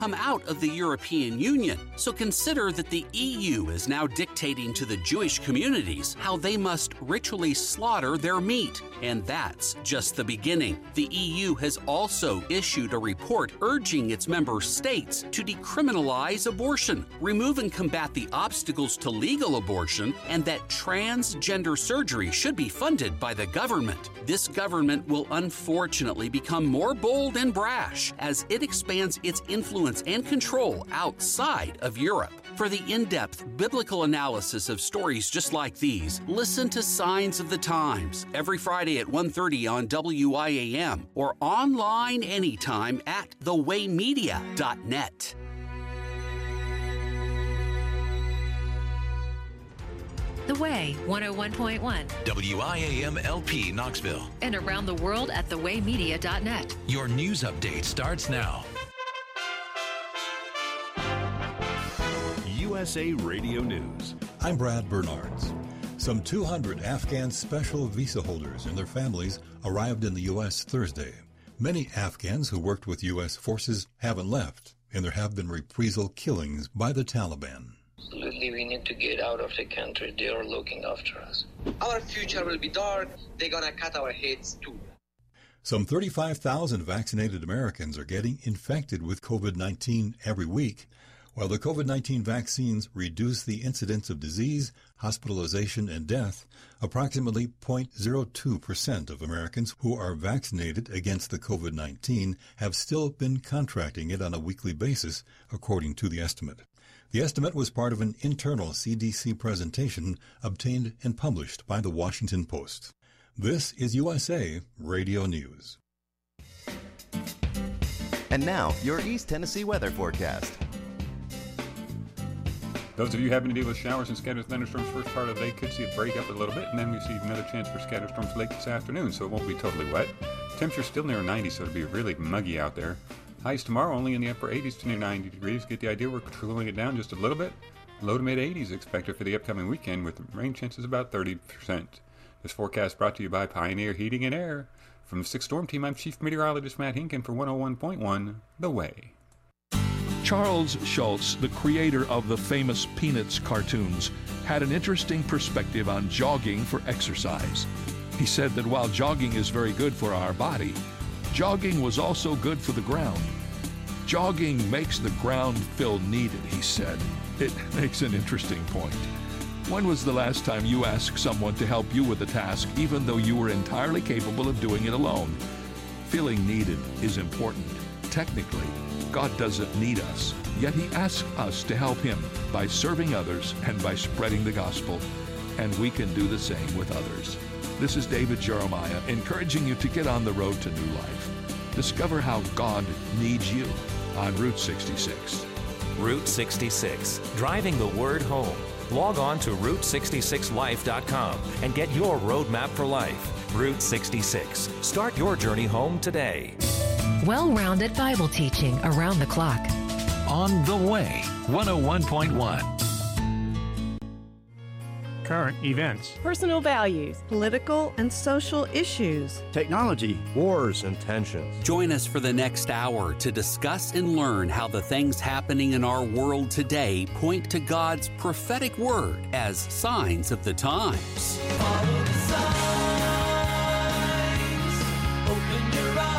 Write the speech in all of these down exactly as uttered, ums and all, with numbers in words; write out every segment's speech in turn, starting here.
come out of the European Union. So consider that the E U is now dictating to the Jewish communities how they must ritually slaughter their meat. And that's just the beginning. The E U has also issued a report urging its member states to decriminalize abortion, remove and combat the obstacles to legal abortion, and that transgender surgery should be funded by the government. This government will unfortunately become more bold and brash as it expands its influence and control outside of Europe. For the in-depth biblical analysis of stories just like these, listen to Signs of the Times every Friday at one thirty on W I A M or online anytime at the way media dot net. The Way, one oh one point one. W I A M L P Knoxville. And around the world at the way media dot net. Your news update starts now. U S A Radio News. I'm Brad Bernards. Some two hundred Afghan special visa holders and their families arrived in the U S Thursday. Many Afghans who worked with U S forces haven't left, and there have been reprisal killings by the Taliban. Absolutely, we need to get out of the country. They are looking after us. Our future will be dark. They're going to cut our heads too. Some thirty-five thousand vaccinated Americans are getting infected with COVID nineteen every week. While the COVID nineteen vaccines reduce the incidence of disease, hospitalization, and death, approximately zero point zero two percent of Americans who are vaccinated against the COVID nineteen have still been contracting it on a weekly basis, according to the estimate. The estimate was part of an internal C D C presentation obtained and published by the Washington Post. This is U S A Radio News. And now, your East Tennessee weather forecast. Those of you having to deal with showers and scattered thunderstorms first part of the day could see it break up a little bit, and then we see another chance for scattered storms late this afternoon, so it won't be totally wet. Temperature's still near ninety, so it'll be really muggy out there. Highs tomorrow only in the upper eighties to near ninety degrees. Get the idea, we're cooling it down just a little bit. Low to mid eighties expected for the upcoming weekend with rain chances about thirty percent. This forecast brought to you by Pioneer Heating and Air. From the Sixth Storm Team, I'm Chief Meteorologist Matt Hinken for one oh one point one The Way. Charles Schulz, the creator of the famous Peanuts cartoons, had an interesting perspective on jogging for exercise. He said that while jogging is very good for our body, jogging was also good for the ground. Jogging makes the ground feel needed, he said. It makes an interesting point. When was the last time you asked someone to help you with a task, even though you were entirely capable of doing it alone? Feeling needed is important. Technically, God doesn't need us, yet He asks us to help Him by serving others and by spreading the gospel, and we can do the same with others. This is David Jeremiah, encouraging you to get on the road to new life. Discover how God needs you on Route sixty-six. Route sixty-six, driving the word home. Log on to route sixty-six life dot com and get your roadmap for life. Route sixty-six. Start your journey home today. Well-rounded Bible teaching around the clock. On The Way, one oh one point one. Current events, personal values, political and social issues, technology, wars, and tensions. Join us for the next hour to discuss and learn how the things happening in our world today point to God's prophetic word as signs of the times. Follow the signs, open your eyes.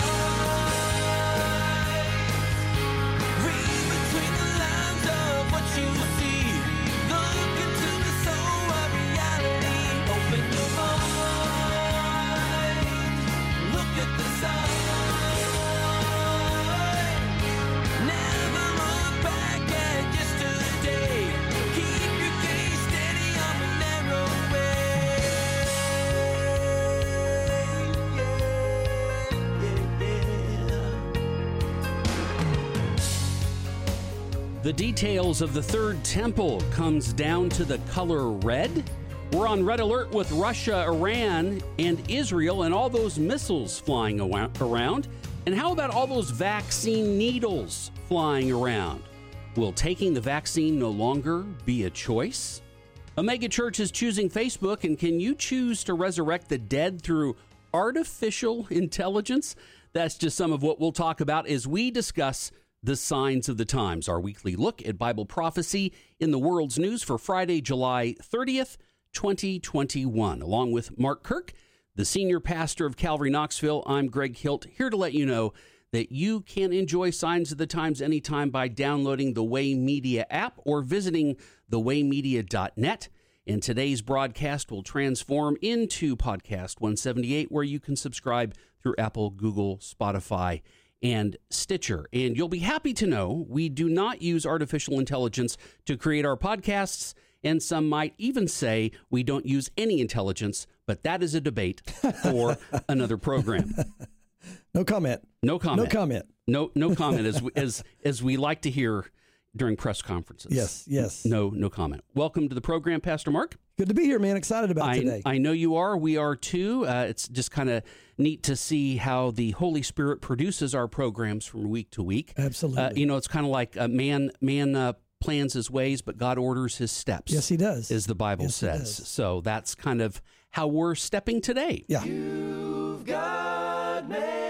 The details of the third temple comes down to the color red. We're on red alert with Russia, Iran, and Israel and all those missiles flying around. And how about all those vaccine needles flying around? Will taking the vaccine no longer be a choice? A megachurch is choosing Facebook, and can you choose to resurrect the dead through artificial intelligence? That's just some of what we'll talk about as we discuss The Signs of the Times, our weekly look at Bible prophecy in the world's news for Friday, July thirtieth, twenty twenty-one. Along with Mark Kirk, the senior pastor of Calvary Knoxville, I'm Greg Hilt, here to let you know that you can enjoy Signs of the Times anytime by downloading the Way Media app or visiting the way media dot net. And today's broadcast will transform into Podcast one seventy-eight, where you can subscribe through Apple, Google, Spotify, and Stitcher. And you'll be happy to know we do not use artificial intelligence to create our podcasts, and some might even say we don't use any intelligence, but that is a debate for another program. No comment. No comment. No comment. No no comment, as we, as as we like to hear during press conferences. Yes, yes. No no comment. Welcome to the program, Pastor Mark. Good to be here, man. Excited about I, today. I know you are. We are too. Uh, it's just kind of neat to see how the Holy Spirit produces our programs from week to week. Absolutely. Uh, you know, it's kind of like a man man uh, plans his ways, but God orders his steps. Yes, he does. As the Bible yes, says. So that's kind of how we're stepping today. Yeah. You've got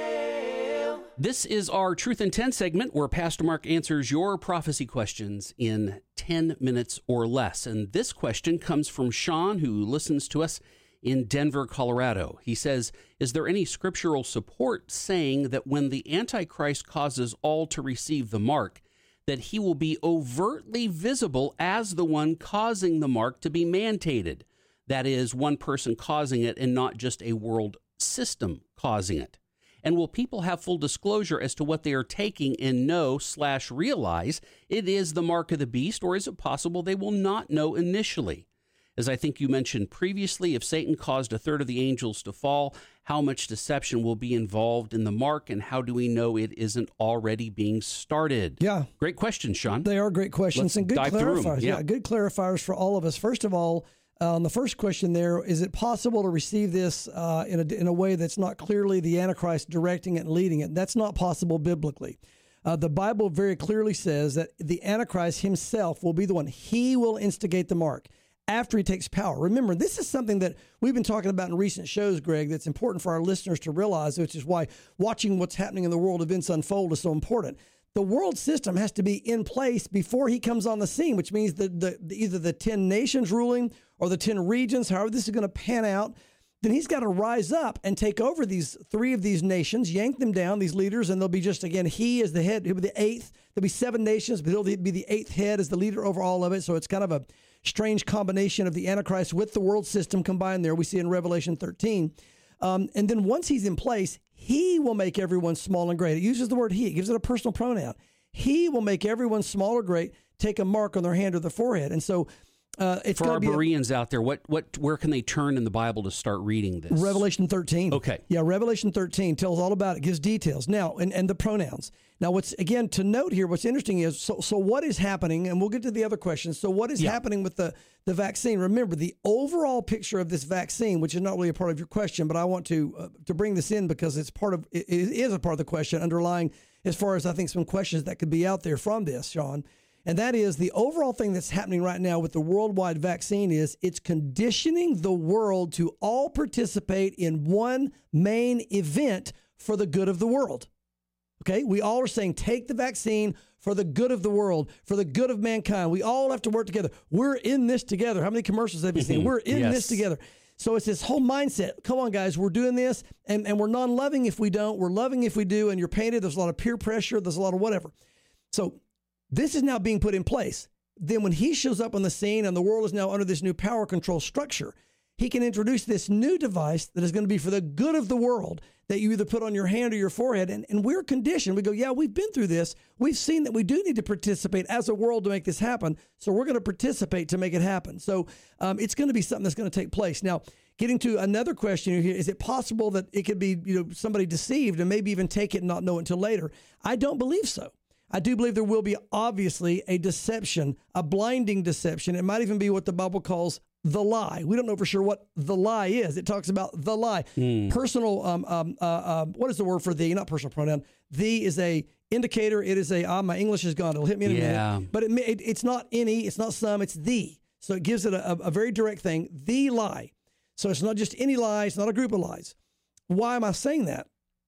mail. This is our Truth in ten segment, where Pastor Mark answers your prophecy questions in ten minutes or less. And this question comes from Sean, who listens to us in Denver, Colorado. He says, is there any scriptural support saying that when the Antichrist causes all to receive the mark, that he will be overtly visible as the one causing the mark to be mandated? That is, one person causing it and not just a world system causing it. And will people have full disclosure as to what they are taking and know slash realize it is the mark of the beast, or is it possible they will not know initially? As I think you mentioned previously, if Satan caused a third of the angels to fall, how much deception will be involved in the mark, and how do we know it isn't already being started? Yeah. Great questions, Sean. They are great questions. Let's and good dive through 'em. clarifiers. Yeah. yeah, good clarifiers for all of us. First of all, Uh, on the first question there, is it possible to receive this uh, in, a, in a way that's not clearly the Antichrist directing it and leading it? That's not possible biblically. Uh, the Bible very clearly says that the Antichrist himself will be the one. He will instigate the mark after he takes power. Remember, this is something that we've been talking about in recent shows, Greg, that's important for our listeners to realize, which is why watching what's happening in the world events unfold is so important. The world system has to be in place before he comes on the scene, which means that the, the, either the ten nations ruling or the ten regions, however this is going to pan out, then he's got to rise up and take over these three of these nations, yank them down, these leaders, and they'll be just, again, he is the head, he'll be the eighth. There'll be seven nations, but he'll be the eighth head as the leader over all of it. So it's kind of a strange combination of the Antichrist with the world system combined there. We see in Revelation thirteen. Um, and then once he's in place, he will make everyone small and great. It uses the word he. It gives it a personal pronoun. He will make everyone small or great, take a mark on their hand or their forehead. And so uh, it's for our be Bereans a, out there, what, what, where can they turn in the Bible to start reading this? Revelation thirteen. Okay. Yeah, Revelation thirteen tells all about it, gives details. Now, and, and the pronouns. Now, what's, again, to note here, what's interesting is, so, so what is happening, and we'll get to the other questions. So what is yeah. happening with the, the vaccine? Remember, the overall picture of this vaccine, which is not really a part of your question, but I want to uh, to bring this in because it's part of, it, it is a part of the question underlying, as far as I think some questions that could be out there from this, Sean. And that is the overall thing that's happening right now with the worldwide vaccine is it's conditioning the world to all participate in one main event for the good of the world. Okay, we all are saying take the vaccine for the good of the world, for the good of mankind. We all have to work together. We're in this together. How many commercials have you seen? We're in yes. this together. So it's this whole mindset. Come on, guys, we're doing this, and, and we're non-loving if we don't. We're loving if we do, and you're painted. There's a lot of peer pressure. There's a lot of whatever. So this is now being put in place. Then when he shows up on the scene and the world is now under this new power control structure, he can introduce this new device that is going to be for the good of the world that you either put on your hand or your forehead. And, and we're conditioned. We go, yeah, we've been through this. We've seen that we do need to participate as a world to make this happen. So we're going to participate to make it happen. So um, it's going to be something that's going to take place. Now, getting to another question here, is it possible that it could be, you know, somebody deceived and maybe even take it and not know it until later? I don't believe so. I do believe there will be obviously a deception, a blinding deception. It might even be what the Bible calls the lie. We don't know for sure what the lie is. It talks about the lie. Mm. Personal, um, um, uh, uh, what is the word for thee? Not personal pronoun. Thee is a indicator. It is a, ah, my English is gone. It'll hit me in a yeah. minute. But it, it, it's not any, it's not some, it's thee. So it gives it a, a very direct thing, the lie. So it's not just any lie. It's not a group of lies. Why am I saying that?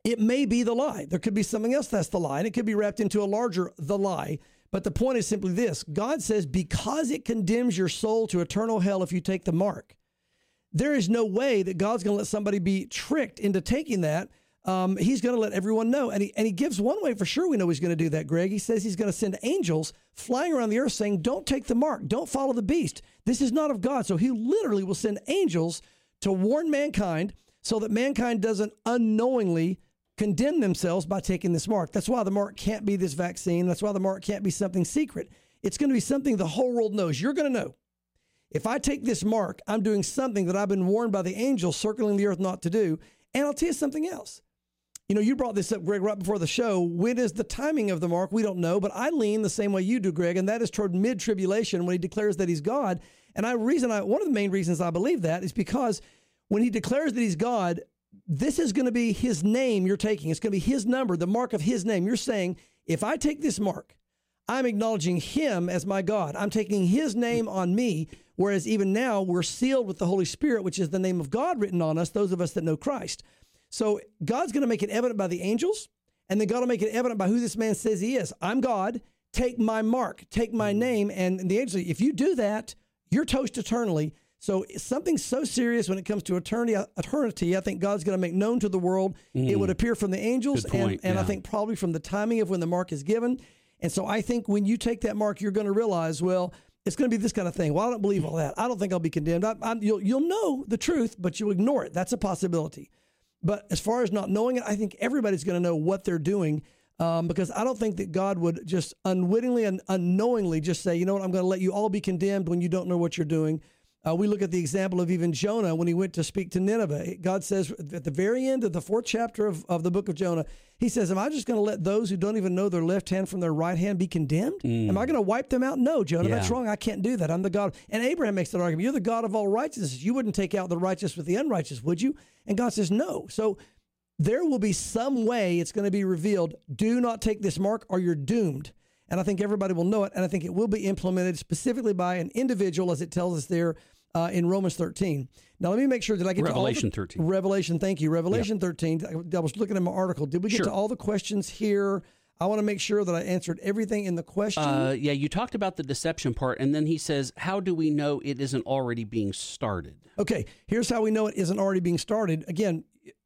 It may be the lie. There could be something else that's the lie, and it could be wrapped into a larger the lie. But the point is simply this. God says, because it condemns your soul to eternal hell if you take the mark, there is no way that God's going to let somebody be tricked into taking that. Um, he's going to let everyone know. And he, and he gives one way for sure we know he's going to do that, Greg. He says he's going to send angels flying around the earth saying, don't take the mark. Don't follow the beast. This is not of God. So he literally will send angels to warn mankind so that mankind doesn't unknowingly condemn themselves by taking this mark. That's why the mark can't be this vaccine. That's why the mark can't be something secret. It's going to be something the whole world knows. You're going to know. If I take this mark, I'm doing something that I've been warned by the angels circling the earth not to do. And I'll tell you something else. You know, you brought this up, Greg, right before the show. When is the timing of the mark? We don't know, but I lean the same way you do, Greg, and that is toward mid-tribulation when he declares that he's God. And I reason I one of the main reasons I believe that is because when he declares that he's God, this is going to be his name you're taking. It's going to be his number, the mark of his name. You're saying, if I take this mark, I'm acknowledging him as my God. I'm taking his name on me, whereas even now we're sealed with the Holy Spirit, which is the name of God written on us, those of us that know Christ. So God's going to make it evident by the angels, and then God will make it evident by who this man says he is. I'm God. Take my mark. Take my name. And the angels, if you do that, you're toast eternally. So something so serious when it comes to eternity, eternity I think God's going to make known to the world. Mm. It would appear from the angels, and, and yeah. I think probably from the timing of when the mark is given. And so I think when you take that mark, you're going to realize, well, it's going to be this kind of thing. Well, I don't believe all that. I don't think I'll be condemned. I, I, you'll, you'll know the truth, but you'll ignore it. That's a possibility. But as far as not knowing it, I think everybody's going to know what they're doing, um, because I don't think that God would just unwittingly and unknowingly just say, you know what, I'm going to let you all be condemned when you don't know what you're doing. Uh, we look at the example of even Jonah when he went to speak to Nineveh. God says at the very end of the fourth chapter of, of the book of Jonah, he says, am I just going to let those who don't even know their left hand from their right hand be condemned? Mm. Am I going to wipe them out? No, Jonah, yeah. That's wrong. I can't do that. I'm the God. And Abraham makes that argument. You're the God of all righteousness. You wouldn't take out the righteous with the unrighteous, would you? And God says, no. So there will be some way it's going to be revealed. Do not take this mark or you're doomed. And I think everybody will know it. And I think it will be implemented specifically by an individual, as it tells us there uh, in Romans thirteen. Now, let me make sure that I get Revelation to all the, thirteen. Revelation, thank you. Revelation yep. thirteen. I was looking at my article. Did we get sure. to all the questions here? I want to make sure that I answered everything in the question. Uh, yeah, you talked about the deception part, and then he says, how do we know it isn't already being started? Okay, here's how we know it isn't already being started. Again,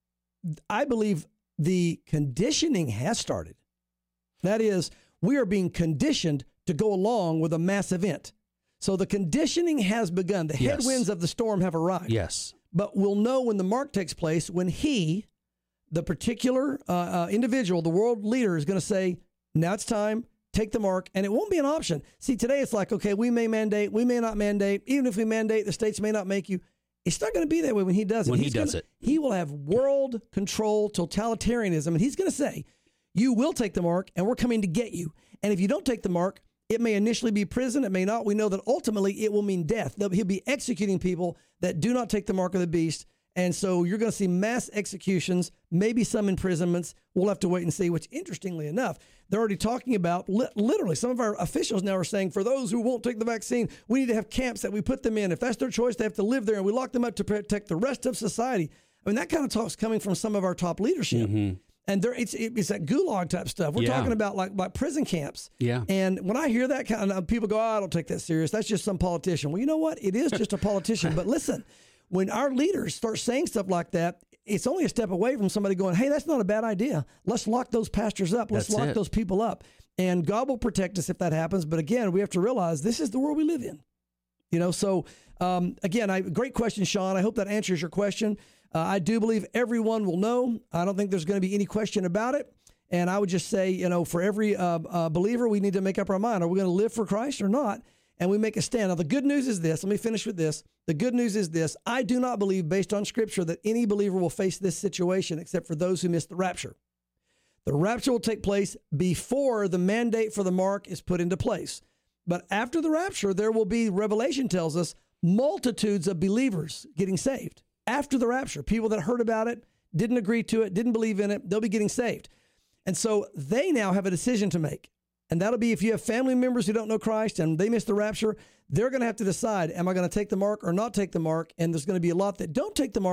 I believe the conditioning has started. That is, we are being conditioned to go along with a mass event. So the conditioning has begun. The yes. headwinds of the storm have arrived. Yes. But we'll know when the mark takes place, when he, the particular uh, uh, individual, the world leader, is going to say, now it's time, take the mark, and it won't be an option. See, today it's like, okay, we may mandate, we may not mandate. Even if we mandate, the states may not make you. It's not going to be that way when he does it. When he's he does gonna, it. He will have world control totalitarianism, and he's going to say, you will take the mark, and we're coming to get you. And if you don't take the mark, it may initially be prison. It may not. We know that ultimately it will mean death. He'll be executing people that do not take the mark of the beast. And so you're going to see mass executions, maybe some imprisonments. We'll have to wait and see, which interestingly enough, they're already talking about li- literally some of our officials now are saying for those who won't take the vaccine, we need to have camps that we put them in. If that's their choice, they have to live there and we lock them up to protect the rest of society. I mean, that kind of talk's coming from some of our top leadership. Mm-hmm. And there, it's it's that gulag type stuff. We're yeah. talking about like, like prison camps. Yeah. And when I hear that kind of, people go, oh, I don't take that serious. That's just some politician. Well, you know what? It is just a politician. But listen, when our leaders start saying stuff like that, it's only a step away from somebody going, hey, that's not a bad idea. Let's lock those pastors up. Let's that's lock it. those people up. And God will protect us if that happens. But again, we have to realize this is the world we live in. You know, so um, again, I, great question, Sean. I hope that answers your question. Uh, I do believe everyone will know. I don't think there's going to be any question about it. And I would just say, you know, for every uh, uh, believer, we need to make up our mind. Are we going to live for Christ or not? And we make a stand. Now, the good news is this. Let me finish with this. The good news is this. I do not believe, based on Scripture, that any believer will face this situation except for those who miss the rapture. The rapture will take place before the mandate for the mark is put into place. But after the rapture, there will be, Revelation tells us, multitudes of believers getting saved. After the rapture, people that heard about it, didn't agree to it, didn't believe in it, they'll be getting saved. And so they now have a decision to make. And that'll be if you have family members who don't know Christ and they miss the rapture, they're going to have to decide, am I going to take the mark or not take the mark? And there's going to be a lot that don't take the mark.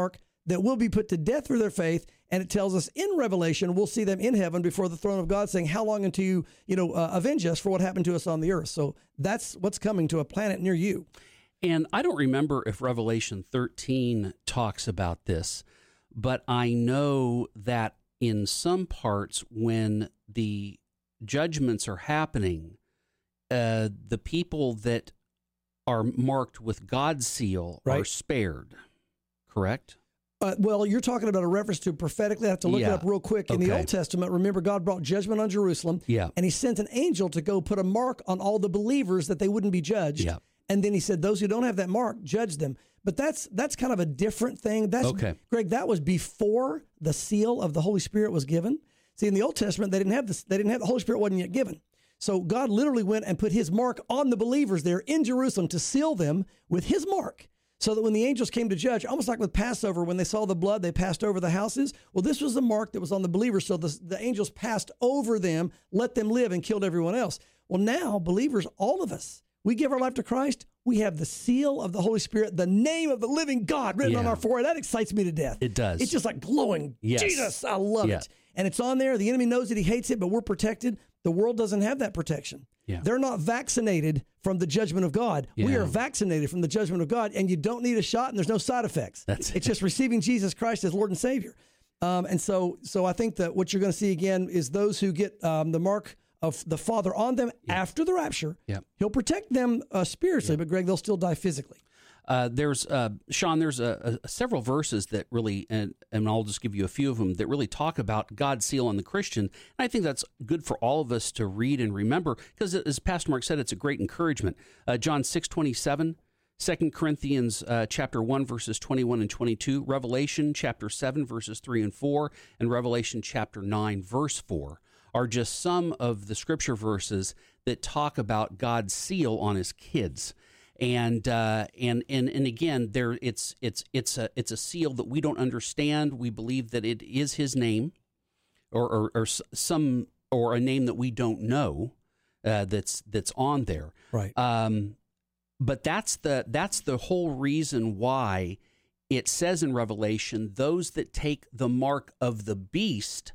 that will be put to death for their faith. And it tells us in Revelation, we'll see them in heaven before the throne of God saying, how long until you, you know, uh, avenge us for what happened to us on the earth? So that's what's coming to a planet near you. And I don't remember if Revelation thirteen talks about this, but I know that in some parts when the judgments are happening, uh, the people that are marked with God's seal right. are spared, correct? Uh, well, you're talking about a reference to prophetically. I have to look yeah. it up real quick. In okay. the Old Testament, remember, God brought judgment on Jerusalem, yeah. and he sent an angel to go put a mark on all the believers that they wouldn't be judged. Yeah. And then he said, those who don't have that mark, judge them. But that's that's kind of a different thing. That's okay. Greg, that was before the seal of the Holy Spirit was given. See, in the Old Testament, they didn't have this, they didn't have the Holy Spirit wasn't yet given. So God literally went and put his mark on the believers there in Jerusalem to seal them with his mark. So that when the angels came to judge, almost like with Passover, when they saw the blood, they passed over the houses. Well, this was the mark that was on the believers. So the, the angels passed over them, let them live, and killed everyone else. Well, now, believers, all of us, we give our life to Christ. We have the seal of the Holy Spirit, the name of the living God written yeah. on our forehead. That excites me to death. It does. It's just like glowing. Yes. Jesus, I love yeah. it. And it's on there. The enemy knows it. He hates it, but we're protected. The world doesn't have that protection. Yeah. They're not vaccinated from the judgment of God. Yeah. We are vaccinated from the judgment of God, and you don't need a shot, and there's no side effects. That's it's it. just receiving Jesus Christ as Lord and Savior. Um, and so so I think that what you're going to see again is those who get um, the mark of the Father on them yeah. after the rapture. Yeah. He'll protect them uh, spiritually, yeah. but Greg, they'll still die physically. Uh, there's, uh, Sean, there's a, a, several verses that really, and, and I'll just give you a few of them, that really talk about God's seal on the Christian. And I think that's good for all of us to read and remember, because as Pastor Mark said, it's a great encouragement. Uh, John six twenty-seven, Second Corinthians uh, chapter one, verses twenty-one and twenty-two, Revelation chapter seven, verses three and four, and Revelation chapter nine, verse four, are just some of the scripture verses that talk about God's seal on his kids. And uh, and and and again, there it's it's it's a it's a seal that we don't understand. We believe that it is his name, or or, or some or a name that we don't know uh, that's that's on there. Right. Um, but that's the that's the whole reason why it says in Revelation, those that take the mark of the beast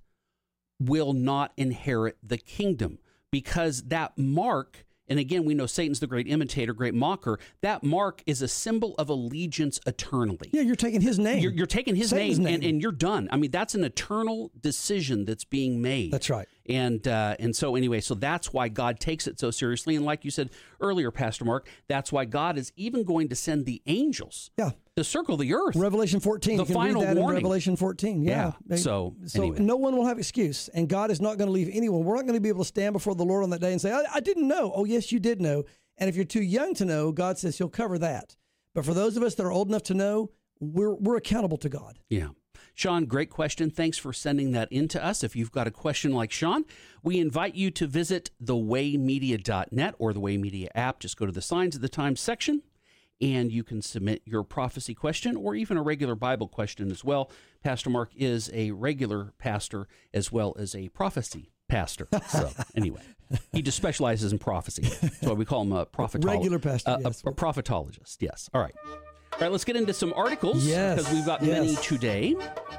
will not inherit the kingdom, because that mark. And again, we know Satan's the great imitator, great mocker. That mark is a symbol of allegiance eternally. Yeah, you're taking his name. You're, you're taking his Satan's name, name. And, and you're done. I mean, that's an eternal decision that's being made. That's right. And uh, and so anyway, so that's why God takes it so seriously. And like you said earlier, Pastor Mark, that's why God is even going to send the angels yeah. to circle the earth. Revelation fourteen. The you can final read that warning. in Revelation fourteen. Yeah. yeah. So, so anyway. no one will have excuse. And God is not going to leave anyone. We're not going to be able to stand before the Lord on that day and say, I, I didn't know. Oh, yes, you did know. And if you're too young to know, God says he'll cover that. But for those of us that are old enough to know, we're we're accountable to God. Yeah. Sean, great question. Thanks for sending that in to us. If you've got a question like Sean, we invite you to visit the way media dot net or the Way Media app. Just go to the Signs of the Times section, and you can submit your prophecy question or even a regular Bible question as well. Pastor Mark is a regular pastor as well as a prophecy pastor. So anyway, he just specializes in prophecy. That's why we call him a prophetologist. Regular pastor, uh, yes. A, a prophetologist, yes. All right. All right, let's get into some articles, yes, because we've got yes. many today.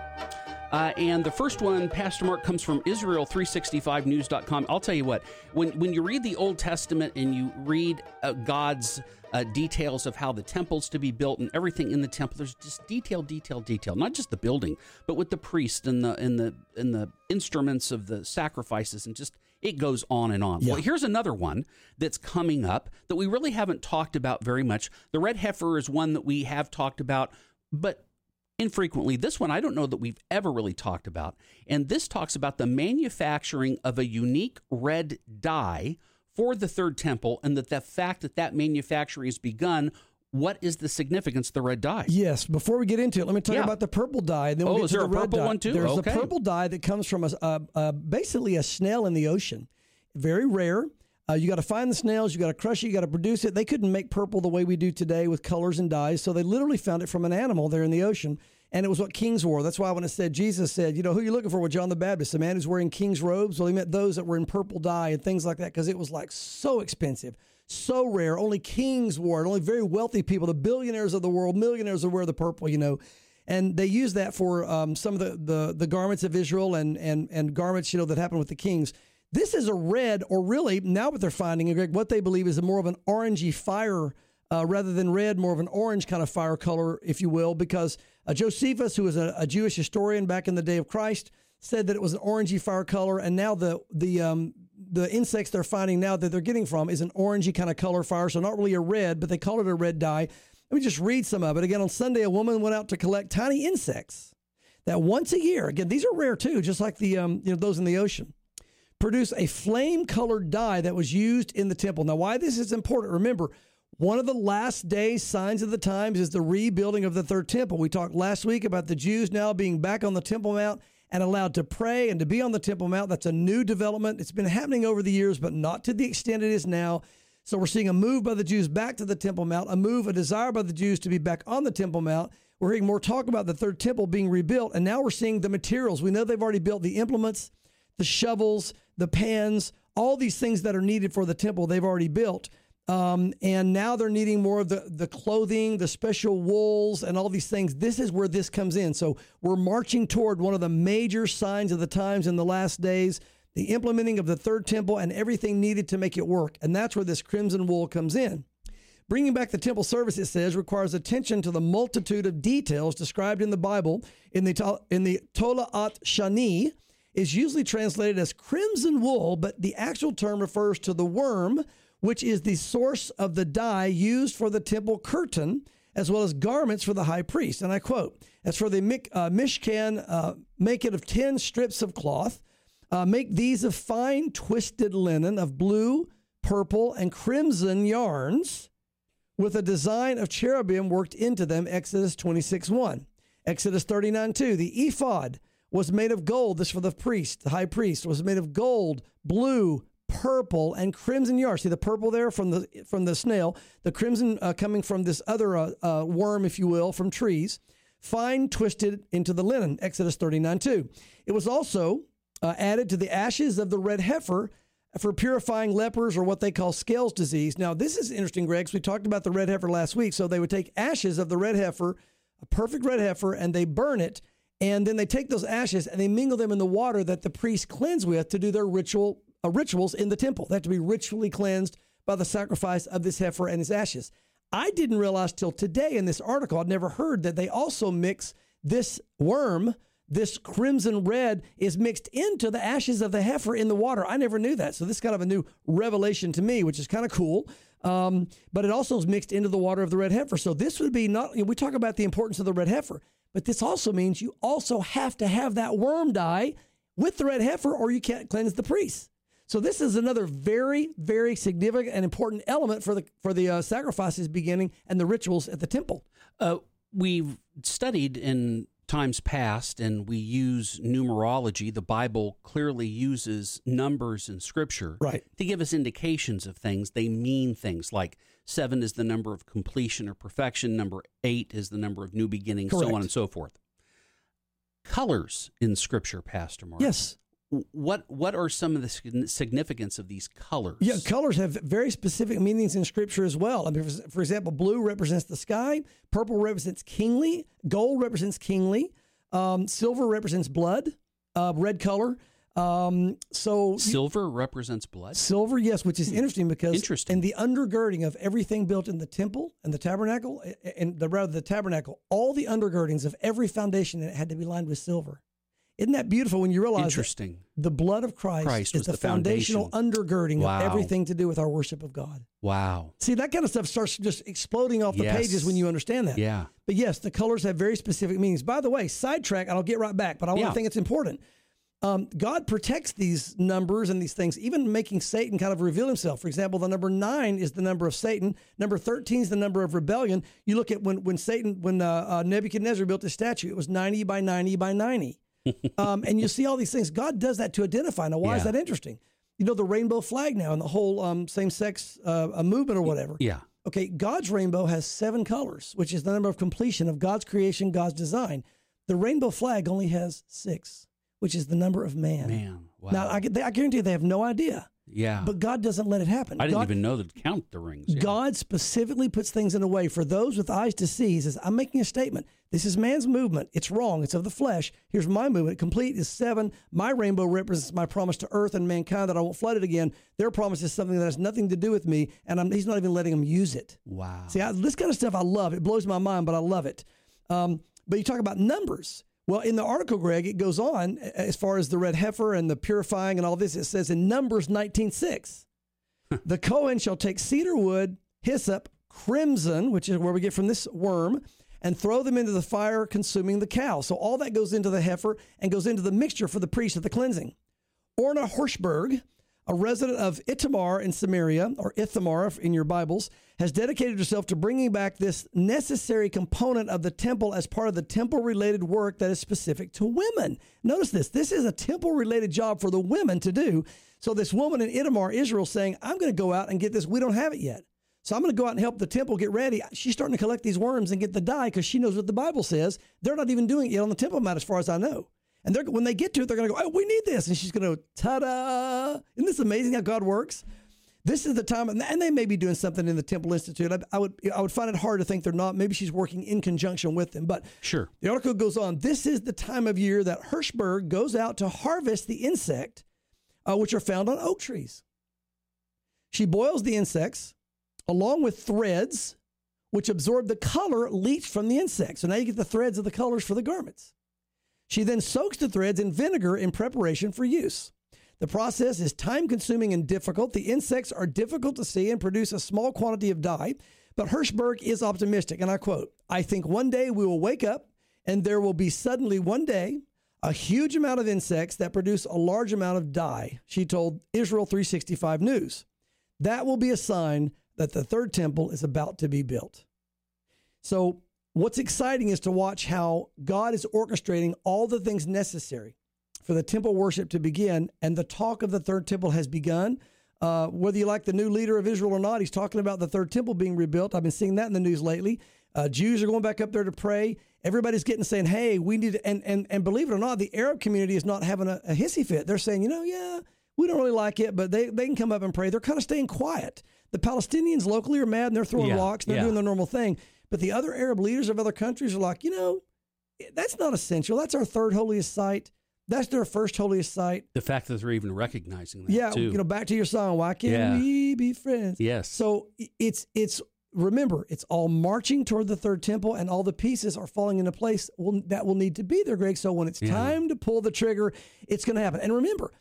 Uh, and the first one, Pastor Mark, comes from Israel three sixty-five news dot com. I'll tell you what, when, when you read the Old Testament and you read uh, God's uh, details of how the temple's to be built and everything in the temple, there's just detail, detail, detail. Not just the building, but with the priest and the and the and the instruments of the sacrifices, and just it goes on and on. Yeah. Well, here's another one that's coming up that we really haven't talked about very much. The red heifer is one that we have talked about, but infrequently. This one I don't know that we've ever really talked about. And this talks about the manufacturing of a unique red dye for the third temple, and that the fact that that manufacturing has begun. What is the significance of the red dye? Yes. Before we get into it, let me tell yeah. you about the purple dye. And then we'll oh, get is to there the a red purple dye. one too? There's okay. a purple dye that comes from a, a, a basically a snail in the ocean. Very rare. Uh, you got to find the snails. You got to crush it. You got to produce it. They couldn't make purple the way we do today with colors and dyes, so they literally found it from an animal there in the ocean. And it was what kings wore. That's why when it said, Jesus said, you know, who are you looking for with John the Baptist? A man who's wearing king's robes? Well, he meant those that were in purple dye and things like that, because it was like so expensive, so rare. Only kings wore it. Only very wealthy people, the billionaires of the world, millionaires would wear the purple, you know. And they use that for um, some of the, the, the garments of Israel and, and, and garments, you know, that happen with the kings. This is a red, or really, now what they're finding, Greg, what they believe is a more of an orangey fire uh, rather than red, more of an orange kind of fire color, if you will, because uh, Josephus, who was a, a Jewish historian back in the day of Christ, said that it was an orangey fire color, and now the the um, the insects they're finding now that they're getting from is an orangey kind of color fire, so not really a red, but they call it a red dye. Let me just read some of it. Again, on Sunday, a woman went out to collect tiny insects that once a year, again, these are rare too, just like the um, you know those in the ocean, produce a flame-colored dye that was used in the temple. Now, why this is important, remember, one of the last days signs of the times is the rebuilding of the third temple. We talked last week about the Jews now being back on the Temple Mount and allowed to pray and to be on the Temple Mount. That's a new development. It's been happening over the years, but not to the extent it is now. So we're seeing a move by the Jews back to the Temple Mount, a move, a desire by the Jews to be back on the Temple Mount. We're hearing more talk about the third temple being rebuilt, and now we're seeing the materials. We know they've already built the implements, the shovels, the pans, all these things that are needed for the temple they've already built. Um, and now they're needing more of the, the clothing, the special wools, and all these things. This is where this comes in. So we're marching toward one of the major signs of the times in the last days, the implementing of the third temple and everything needed to make it work. And that's where this crimson wool comes in. Bringing back the temple service, it says, requires attention to the multitude of details described in the Bible. In the, in the Tolat Shani is usually translated as crimson wool, but the actual term refers to the worm, which is the source of the dye used for the temple curtain, as well as garments for the high priest. And I quote, as for the uh, Mishkan, uh, make it of ten strips of cloth. Uh, make these of fine twisted linen of blue, purple, and crimson yarns with a design of cherubim worked into them, Exodus twenty-six one. Exodus thirty-nine two, the ephod was made of gold. This for the priest, the high priest, was made of gold, blue, purple, and crimson yarn. See the purple there from the from the snail, the crimson uh, coming from this other uh, uh, worm, if you will, from trees, fine twisted into the linen, Exodus thirty-nine two. It was also uh, added to the ashes of the red heifer for purifying lepers or what they call scales disease. Now, this is interesting, Greg, because we talked about the red heifer last week. So they would take ashes of the red heifer, a perfect red heifer, and they burn it, and then they take those ashes and they mingle them in the water that the priests cleanse with to do their ritual Uh, rituals in the temple. They have to be ritually cleansed by the sacrifice of this heifer and his ashes. I didn't realize till today in this article, I'd never heard that they also mix this worm, this crimson red is mixed into the ashes of the heifer in the water. I never knew that. So this is kind of a new revelation to me, which is kind of cool. Um, but it also is mixed into the water of the red heifer. So this would be not, you know, we talk about the importance of the red heifer, but this also means you also have to have that worm dye with the red heifer or you can't cleanse the priest. So this is another very, very significant and important element for the for the uh, sacrifices beginning and the rituals at the temple. Uh, we've studied in times past, and we use numerology. The Bible clearly uses numbers in Scripture right. to give us indications of things. They mean things like seven is the number of completion or perfection, number eight is the number of new beginnings, Correct. so on and so forth. Colors in Scripture, Pastor Mark. Yes. What what are some of the significance of these colors? Yeah, colors have very specific meanings in Scripture as well. I mean, for, for example, blue represents the sky, purple represents kingly, gold represents kingly, um, silver represents blood, uh, red color. Um, so silver represents blood. Silver, yes, which is interesting because interesting. in the undergirding of everything built in the temple and the tabernacle, and the rather the tabernacle, all the undergirdings of every foundation it had to be lined with silver. Isn't that beautiful when you realize Interesting. that the blood of Christ, Christ is was the, the foundational foundation. undergirding Wow. of everything to do with our worship of God? Wow. See, that kind of stuff starts just exploding off the Yes. pages when you understand that. Yeah. But yes, the colors have very specific meanings. By the way, sidetrack, and I'll get right back, but I want Yeah. to think it's important. Um, God protects these numbers and these things, even making Satan kind of reveal himself. For example, the number nine is the number of Satan. Number thirteen is the number of rebellion. You look at when when Satan, when uh, uh, Nebuchadnezzar built his statue, it was ninety by ninety by ninety. um, and you see all these things. God does that to identify. Now, why Yeah. is that interesting? You know, the rainbow flag now and the whole um, same-sex uh, movement or whatever. Yeah. Okay, God's rainbow has seven colors, which is the number of completion of God's creation, God's design. The rainbow flag only has six, which is the number of man. Man, wow. Now, I, I guarantee you they have no idea. Yeah. But God doesn't let it happen. I didn't God, even know to count the rings. Yeah. God specifically puts things in a way for those with eyes to see. He says, I'm making a statement. This is man's movement. It's wrong. It's of the flesh. Here's my movement. Complete is seven. My rainbow represents my promise to earth and mankind that I won't flood it again. Their promise is something that has nothing to do with me, and I'm, he's not even letting them use it. Wow. See, I, this kind of stuff I love. It blows my mind, but I love it. Um, but you talk about numbers. Well, in the article, Greg, it goes on as far as the red heifer and the purifying and all this. It says in Numbers nineteen six, the Kohen shall take cedar wood, hyssop, crimson, which is where we get from this worm, and throw them into the fire, consuming the cow. So all that goes into the heifer and goes into the mixture for the priest of the cleansing. Orna Hirschberg, a resident of Itamar in Samaria, or Ithamar in your Bibles, has dedicated herself to bringing back this necessary component of the temple as part of the temple-related work that is specific to women. Notice this. This is a temple-related job for the women to do. So this woman in Itamar, Israel, saying, I'm going to go out and get this. We don't have it yet. So I'm going to go out and help the temple get ready. She's starting to collect these worms and get the dye because she knows what the Bible says. They're not even doing it yet on the Temple Mount as far as I know. And they're, when they get to it, they're going to go, oh, we need this. And she's going to go, ta-da. Isn't this amazing how God works? This is the time, and they may be doing something in the Temple Institute. I, I would I would find it hard to think they're not. Maybe she's working in conjunction with them. But sure. The article goes on. This is the time of year that Hirschberg goes out to harvest the insect, uh, which are found on oak trees. She boils the insects along with threads, which absorb the color leached from the insect. So now you get the threads of the colors for the garments. She then soaks the threads in vinegar in preparation for use. The process is time-consuming and difficult. The insects are difficult to see and produce a small quantity of dye, but Hirschberg is optimistic, and I quote, I think one day we will wake up and there will be suddenly one day a huge amount of insects that produce a large amount of dye, she told Israel three sixty-five News. That will be a sign that the third temple is about to be built. So what's exciting is to watch how God is orchestrating all the things necessary for the temple worship to begin, and the talk of the third temple has begun. Uh, whether you like the new leader of Israel or not, he's talking about the third temple being rebuilt. I've been seeing that in the news lately. Uh, Jews are going back up there to pray. Everybody's getting saying, hey, we need to, and, and, and believe it or not, the Arab community is not having a, a hissy fit. They're saying, you know, yeah, we don't really like it, but they, they can come up and pray. They're kind of staying quiet. The Palestinians locally are mad and they're throwing yeah, rocks. They're yeah. doing their normal thing. But the other Arab leaders of other countries are like, you know, that's not essential. That's our third holiest site. That's their first holiest site. The fact that they're even recognizing that, yeah, too. you know, back to your song, why can't yeah. we be friends? Yes. So it's, it's remember, it's all marching toward the third temple, and all the pieces are falling into place will, that will need to be there, Greg. So when it's yeah. time to pull the trigger, it's going to happen. And remember,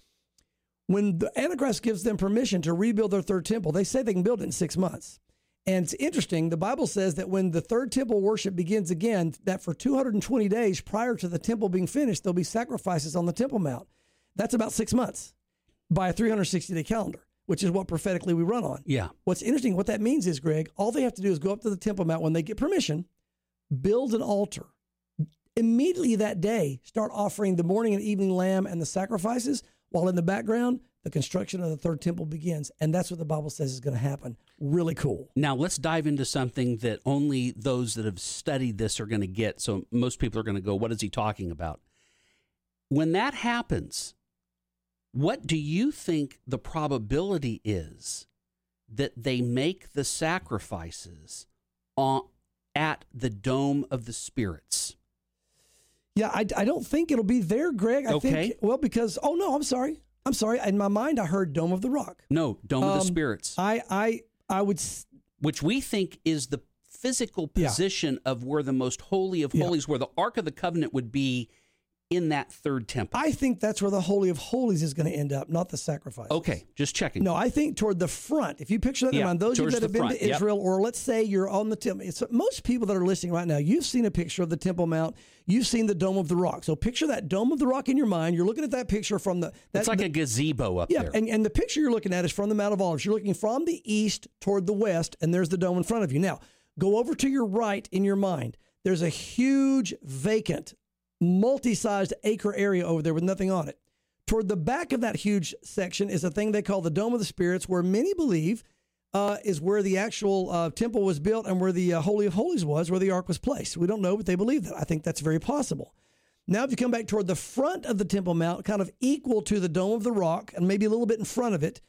when the Antichrist gives them permission to rebuild their third temple, they say they can build it in six months. And it's interesting, the Bible says that when the third temple worship begins again, that for two hundred twenty days prior to the temple being finished, there'll be sacrifices on the Temple Mount. That's about six months by a three hundred sixty day calendar, which is what prophetically we run on. Yeah. What's interesting, what that means is, Greg, all they have to do is go up to the Temple Mount when they get permission, build an altar. Immediately that day, start offering the morning and evening lamb and the sacrifices, while in the background, the construction of the third temple begins. And that's what the Bible says is going to happen. Really cool. Now, let's dive into something that only those that have studied this are going to get. So most people are going to go, what is he talking about? When that happens, what do you think the probability is that they make the sacrifices on, at the Dome of the Spirits? Yeah, I, I don't think it'll be there, Greg. I okay. think, well, because, oh, no, I'm sorry. I'm sorry. In my mind, I heard Dome of the Rock. No, Dome um, of the Spirits. I, I, I would... Which we think is the physical position yeah. of where the most holy of holies, yeah. where the Ark of the Covenant would be in that third temple. I think that's where the Holy of Holies is going to end up, not the sacrifice. Okay, just checking. No, I think toward the front. If you picture that in yeah, mind, those of you that have been front. to Israel, yep. or let's say you're on the temple. It's, most people that are listening right now, you've seen a picture of the Temple Mount. You've seen the Dome of the Rock. So picture that Dome of the Rock in your mind. You're looking at that picture from the... That, it's like the, a gazebo up yeah, there. And, and the picture you're looking at is from the Mount of Olives. You're looking from the east toward the west, and there's the dome in front of you. Now, go over to your right in your mind. There's a huge vacant multi-sized acre area over there with nothing on it. Toward the back of that huge section is a thing they call the Dome of the Spirits, where many believe uh, is where the actual uh, temple was built and where the uh, Holy of Holies was, where the Ark was placed. We don't know, but they believe that. I think that's very possible. Now, if you come back toward the front of the Temple Mount, kind of equal to the Dome of the Rock, and maybe a little bit in front of it,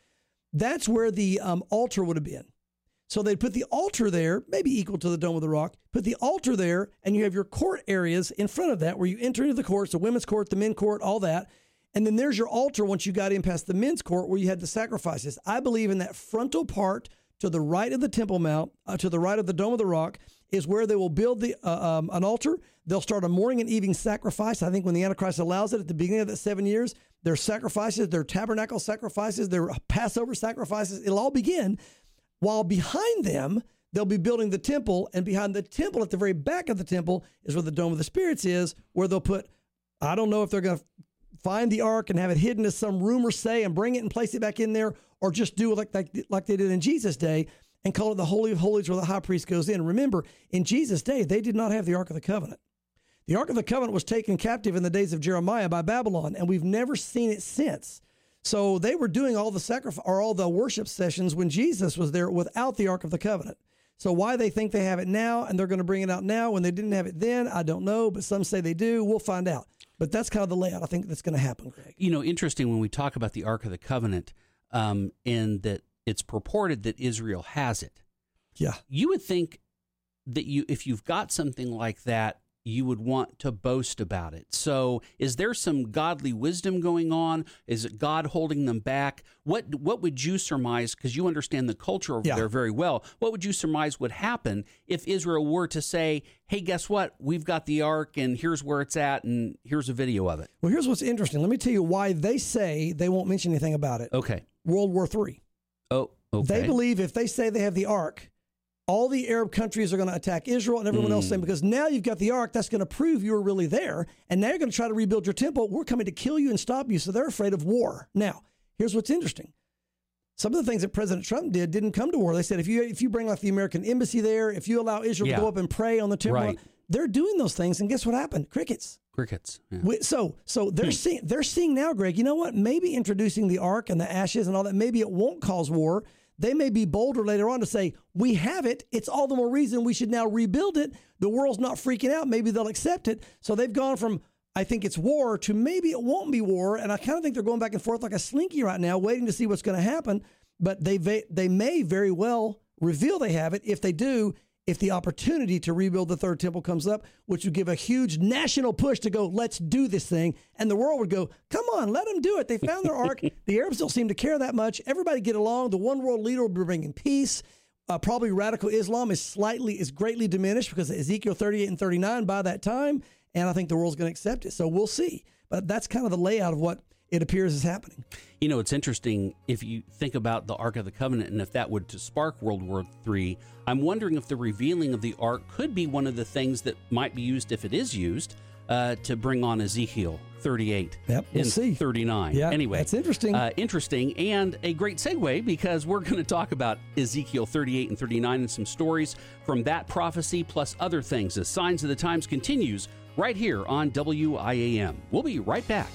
That's where the um, altar would have been. So they'd put the altar there, maybe equal to the Dome of the Rock, put the altar there, and you have your court areas in front of that where you enter into the courts, the women's court, the men's court, all that. And then there's your altar once you got in past the men's court where you had the sacrifices. I believe in that frontal part to the right of the Temple Mount, uh, to the right of the Dome of the Rock, is where they will build the uh, um, an altar. They'll start a morning and evening sacrifice. I think when the Antichrist allows it at the beginning of that seven years, their sacrifices, their tabernacle sacrifices, their Passover sacrifices, it'll all begin. While behind them, they'll be building the temple, and behind the temple, at the very back of the temple, is where the Dome of the Spirits is, where they'll put, I don't know if they're going to find the ark and have it hidden as some rumors say and bring it and place it back in there, or just do it like, like, like they did in Jesus' day and call it the Holy of Holies where the high priest goes in. Remember, in Jesus' day, they did not have the Ark of the Covenant. The Ark of the Covenant was taken captive in the days of Jeremiah by Babylon, and we've never seen it since. So they were doing all the sacrifice or all the worship sessions when Jesus was there without the Ark of the Covenant. So why they think they have it now and they're going to bring it out now when they didn't have it then, I don't know, but some say they do. We'll find out. But that's kind of the layout I think that's going to happen, Greg. You know, interesting when we talk about the Ark of the Covenant, um, and that it's purported that Israel has it. Yeah. You would think that you, if you've got something like that, you would want to boast about it. So is there some godly wisdom going on? Is it God holding them back? What what would you surmise, because you understand the culture over yeah. there very well, what would you surmise would happen if Israel were to say, hey, guess what? We've got the ark and here's where it's at and here's a video of it. Well, here's what's interesting. Let me tell you why they say they won't mention anything about it. Okay. World War Three. Oh, okay. They believe if they say they have the ark, all the Arab countries are going to attack Israel and everyone mm. else saying, because now you've got the ark, that's going to prove you were really there. And now you're going to try to rebuild your temple. We're coming to kill you and stop you. So they're afraid of war. Now, here's what's interesting. Some of the things that President Trump did didn't come to war. They said, if you if you bring like the American embassy there, if you allow Israel yeah. to go up and pray on the temple, right. they're doing those things. And guess what happened? Crickets. Crickets. Yeah. We, so so they're, hmm. seeing, they're seeing now, Greg, you know what? Maybe introducing the ark and the ashes and all that, maybe it won't cause war. They may be bolder later on to say, we have it. It's all the more reason we should now rebuild it. The world's not freaking out. Maybe they'll accept it. So they've gone from, I think it's war, to maybe it won't be war. And I kind of think they're going back and forth like a slinky right now, waiting to see what's going to happen. But they they may very well reveal they have it. If they do, if the opportunity to rebuild the third temple comes up, which would give a huge national push to go, let's do this thing. And the world would go, come on, let them do it. They found their ark. The Arabs don't seem to care that much. Everybody get along. The one world leader will be bringing peace. Uh, probably radical Islam is slightly, is greatly diminished because of Ezekiel thirty-eight and thirty-nine by that time. And I think the world's going to accept it. So we'll see. But that's kind of the layout of what it appears is happening. You know, it's interesting if you think about the Ark of the Covenant and if that would to spark World War Three, I'm wondering if the revealing of the Ark could be one of the things that might be used, if it is used, uh, to bring on Ezekiel thirty-eight yep, we'll and see. thirty-nine. Yeah, anyway, that's interesting. Uh, interesting and a great segue because we're going to talk about Ezekiel thirty-eight and thirty-nine and some stories from that prophecy plus other things as Signs of the Times continues right here on W I A M. We'll be right back.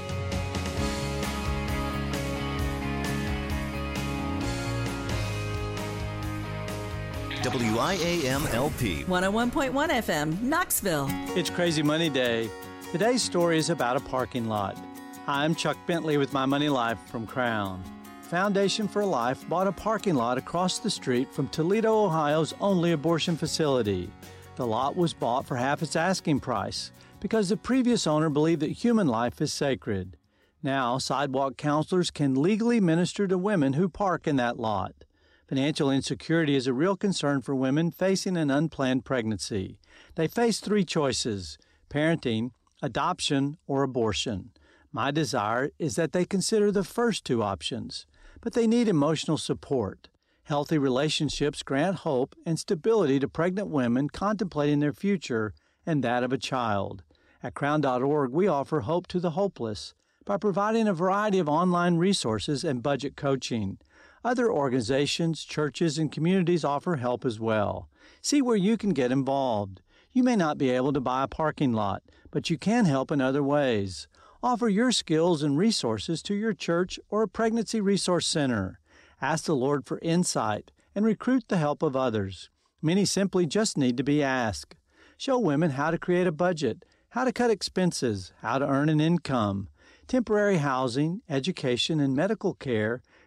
W I A M L P one oh one point one F M, Knoxville. It's Crazy Money Day. Today's story is about a parking lot. I'm Chuck Bentley with My Money Life from Crown. Foundation for Life bought a parking lot across the street from Toledo, Ohio's only abortion facility. The lot was bought for half its asking price because the previous owner believed that human life is sacred. Now, sidewalk counselors can legally minister to women who park in that lot. Financial insecurity is a real concern for women facing an unplanned pregnancy. They face three choices: parenting, adoption, or abortion. My desire is that they consider the first two options, but they need emotional support. Healthy relationships grant hope and stability to pregnant women contemplating their future and that of a child. At crown dot org, we offer hope to the hopeless by providing a variety of online resources and budget coaching. Other organizations, churches, and communities offer help as well. See where you can get involved. You may not be able to buy a parking lot, but you can help in other ways. Offer your skills and resources to your church or a pregnancy resource center. Ask the Lord for insight and recruit the help of others. Many simply just need to be asked. Show women how to create a budget, how to cut expenses, how to earn an income. Temporary housing, education, and medical care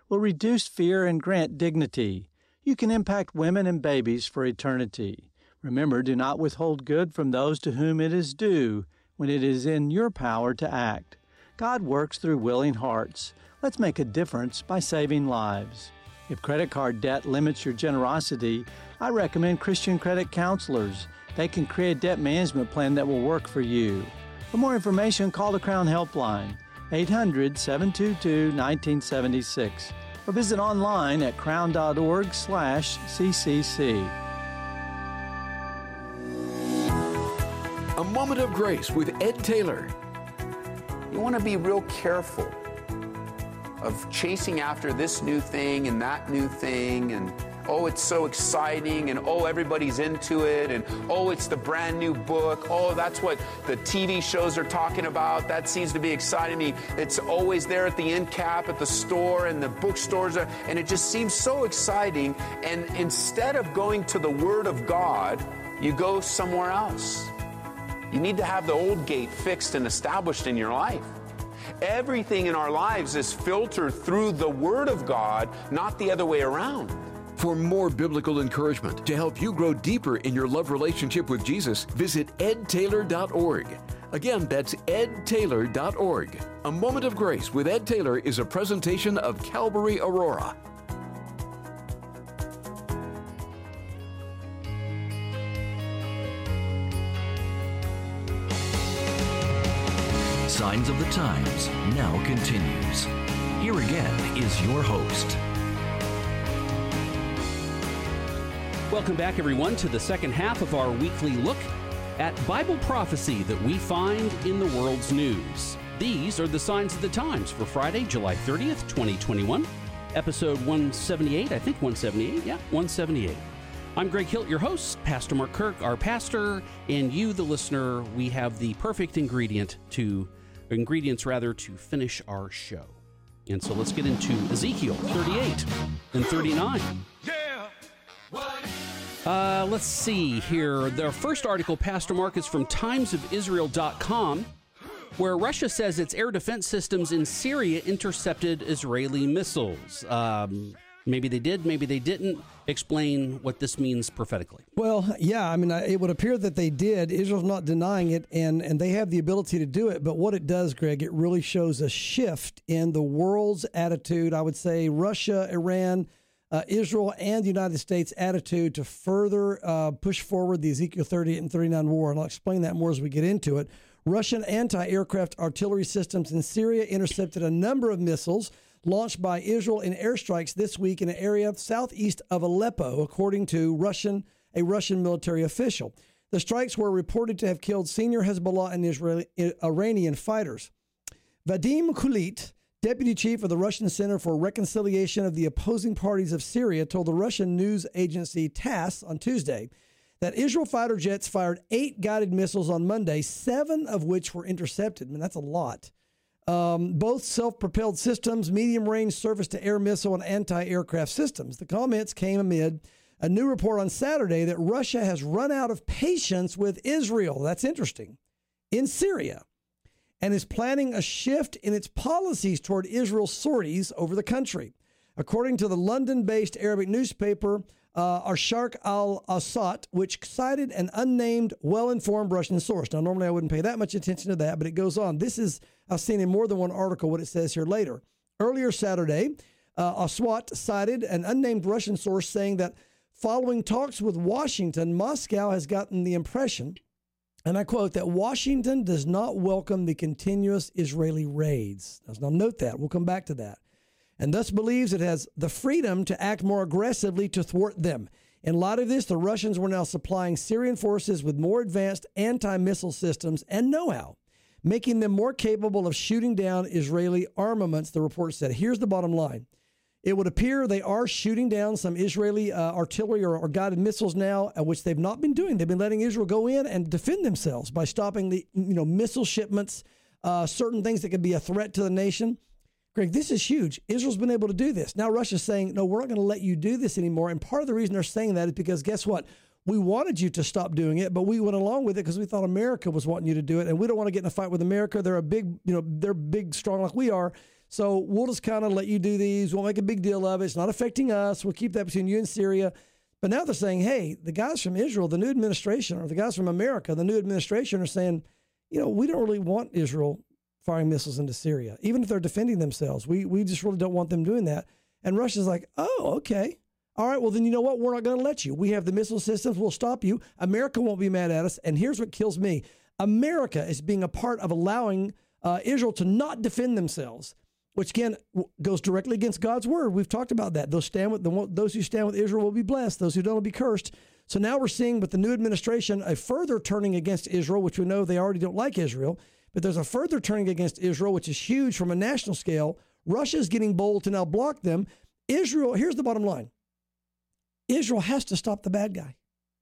will reduce fear and grant dignity. You can impact women and babies for eternity. Remember, do not withhold good from those to whom it is due when it is in your power to act. God works through willing hearts. Let's make a difference by saving lives. If credit card debt limits your generosity, I recommend Christian Credit Counselors. They can create a debt management plan that will work for you. For more information, call the Crown Helpline, eight hundred, seven two two, one nine seven six, or visit online at crown.org slash ccc. A Moment of Grace with Ed Taylor. You want to be real careful of chasing after this new thing and that new thing, and oh, it's so exciting, and oh, everybody's into it, and oh, it's the brand new book, oh, that's what the T V shows are talking about, that seems to be exciting me. It's always there at the end cap at the store, and the bookstores are, and it just seems so exciting, and instead of going to the Word of God, you go somewhere else. You need to have the old gate fixed and established in your life. Everything in our lives is filtered through the Word of God, not the other way around. For more biblical encouragement to help you grow deeper in your love relationship with Jesus, visit ed taylor dot org. Again, that's ed taylor dot org. A Moment of Grace with Ed Taylor is a presentation of Calvary Aurora. Signs of the Times now continues. Here again is your host. Welcome back, everyone, to the second half of our weekly look at Bible prophecy that we find in the world's news. These are the Signs of the Times for Friday, July thirtieth, twenty twenty-one, episode one seventy-eight, I think one seventy-eight, yeah, one seventy-eight. I'm Greg Hilt, your host, Pastor Mark Kirk, our pastor, and you, the listener. We have the perfect ingredient to ingredients rather to finish our show. And so let's get into Ezekiel thirty-eight and thirty-nine. Uh, let's see here. The first article, Pastor Mark, is from times of israel dot com, where Russia says its air defense systems in Syria intercepted Israeli missiles. Um, maybe they did, maybe they didn't. Explain what this means prophetically. Well, yeah, I mean, it would appear that they did. Israel's not denying it, and, and they have the ability to do it. But what it does, Greg, it really shows a shift in the world's attitude. I would say Russia, Iran, uh, Israel, and the United States' attitude to further uh, push forward the Ezekiel thirty-eight and thirty-nine war. And I'll explain that more as we get into it. Russian anti-aircraft artillery systems in Syria intercepted a number of missiles launched by Israel in airstrikes this week in an area southeast of Aleppo, according to Russian a Russian military official. The strikes were reported to have killed senior Hezbollah and Israeli, Iranian fighters. Vadim Kulit, deputy chief of the Russian Center for Reconciliation of the Opposing Parties of Syria, told the Russian news agency TASS on Tuesday that Israel fighter jets fired eight guided missiles on Monday, seven of which were intercepted. I mean, that's a lot. Um, both self-propelled systems, medium-range surface-to-air missile and anti-aircraft systems. The comments came amid a new report on Saturday that Russia has run out of patience with Israel. That's interesting. In Syria, and is planning a shift in its policies toward Israel's sorties over the country. According to the London-based Arabic newspaper uh, Arsharq al-Awsat, which cited an unnamed, well-informed Russian source. Now, normally I wouldn't pay that much attention to that, but it goes on. This is, I've seen in more than one article what it says here later. Earlier Saturday, uh, Awsat cited an unnamed Russian source saying that following talks with Washington, Moscow has gotten the impression, and I quote, that Washington does not welcome the continuous Israeli raids. Now, note that. We'll come back to that. And thus believes it has the freedom to act more aggressively to thwart them. In light of this, the Russians were now supplying Syrian forces with more advanced anti-missile systems and know-how, making them more capable of shooting down Israeli armaments, the report said. Here's the bottom line. It would appear they are shooting down some Israeli uh, artillery or, or guided missiles now, uh, which they've not been doing. They've been letting Israel go in and defend themselves by stopping the you know missile shipments, uh, certain things that could be a threat to the nation. Greg, this is huge. Israel's been able to do this. Now Russia's saying, no, we're not going to let you do this anymore. And part of the reason they're saying that is because guess what? We wanted you to stop doing it, but we went along with it because we thought America was wanting you to do it. And we don't want to get in a fight with America. They're a big, you know, they're big, strong like we are. So we'll just kind of let you do these. We'll make a big deal of it. It's not affecting us. We'll keep that between you and Syria. But now they're saying, hey, the guys from Israel, the new administration, or the guys from America, the new administration are saying, you know, we don't really want Israel firing missiles into Syria, even if they're defending themselves. We we just really don't want them doing that. And Russia's like, oh, okay. All right, well, then you know what? We're not going to let you. We have the missile systems. We'll stop you. America won't be mad at us. And here's what kills me. America is being a part of allowing uh, Israel to not defend themselves, which, again, w- goes directly against God's word. We've talked about that. Those stand with the, those who stand with Israel will be blessed. Those who don't will be cursed. So now we're seeing with the new administration a further turning against Israel, which we know they already don't like Israel. But there's a further turning against Israel, which is huge from a national scale. Russia's getting bold to now block them. Israel, here's the bottom line. Israel has to stop the bad guy.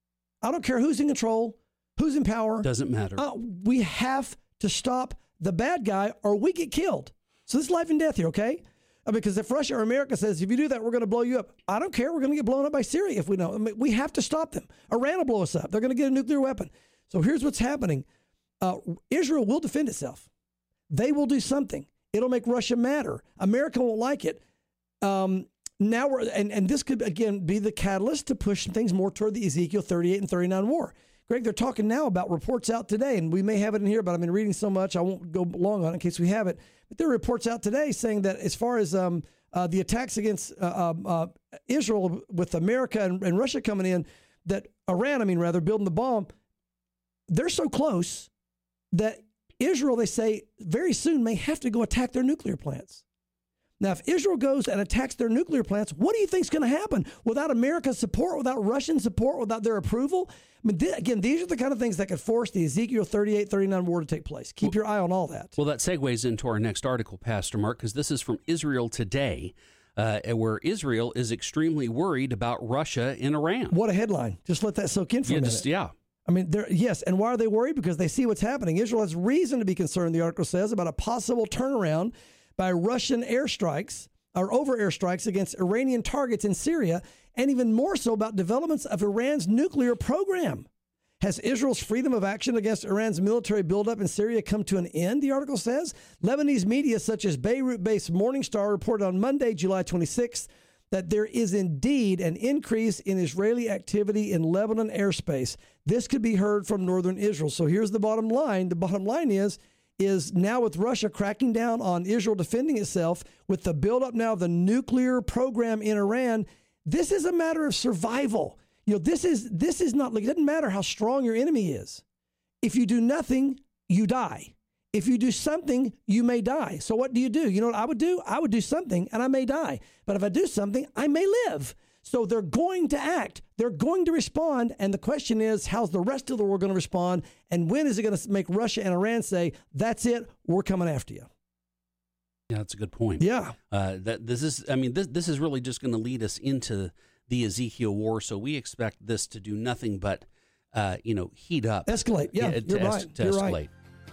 I don't care who's in control, who's in power. Doesn't matter. Uh, we have to stop the bad guy or we get killed. So this is life and death here, okay? Uh, because if Russia or America says, if you do that, we're going to blow you up. I don't care. We're going to get blown up by Syria if we don't. I mean, we have to stop them. Iran will blow us up. They're going to get a nuclear weapon. So here's what's happening. Uh, Israel will defend itself. They will do something. It'll make Russia madder. America won't like it. Um, now we're and, and this could, again, be the catalyst to push things more toward the Ezekiel thirty-eight and thirty-nine war. Greg, they're talking now about reports out today, and we may have it in here, but I've been reading so much, I won't go long on it in case we have it. But there are reports out today saying that as far as um, uh, the attacks against uh, uh, Israel with America and, and Russia coming in, that Iran, I mean, rather, building the bomb, they're so close that Israel, they say, very soon may have to go attack their nuclear plants. Now, if Israel goes and attacks their nuclear plants, what do you think is going to happen? Without America's support, without Russian support, without their approval? I mean, th- again, these are the kind of things that could force the Ezekiel thirty-eight thirty-nine war to take place. Keep well, your eye on all that. Well, that segues into our next article, Pastor Mark, because this is from Israel Today, uh, where Israel is extremely worried about Russia and Iran. What a headline. Just let that soak in for yeah, a minute. Just, yeah. I mean, yes, and why are they worried? Because they see what's happening. Israel has reason to be concerned, the article says, about a possible turnaround by Russian airstrikes or over airstrikes against Iranian targets in Syria, and even more so about developments of Iran's nuclear program. Has Israel's freedom of action against Iran's military buildup in Syria come to an end, the article says? Lebanese media such as Beirut-based Morning Star reported on Monday, July twenty-sixth, that there is indeed an increase in Israeli activity in Lebanon airspace. This could be heard from northern Israel. So here's the bottom line. The bottom line is, is now with Russia cracking down on Israel defending itself, with the buildup now of the nuclear program in Iran, this is a matter of survival. You know, this is this is not like, it doesn't matter how strong your enemy is. If you do nothing, you die. If you do something, you may die. So what do you do? You know what I would do? I would do something and I may die. But if I do something, I may live. So they're going to act. They're going to respond. And the question is, how's the rest of the world going to respond? And when is it going to make Russia and Iran say, that's it, we're coming after you? Yeah, that's a good point. Yeah. Uh, that this is, I mean, this this is really just going to lead us into the Ezekiel war. So we expect this to do nothing but, uh, you know, heat up. Escalate. Yeah, yeah you're to, right. Es- to you're escalate. Right.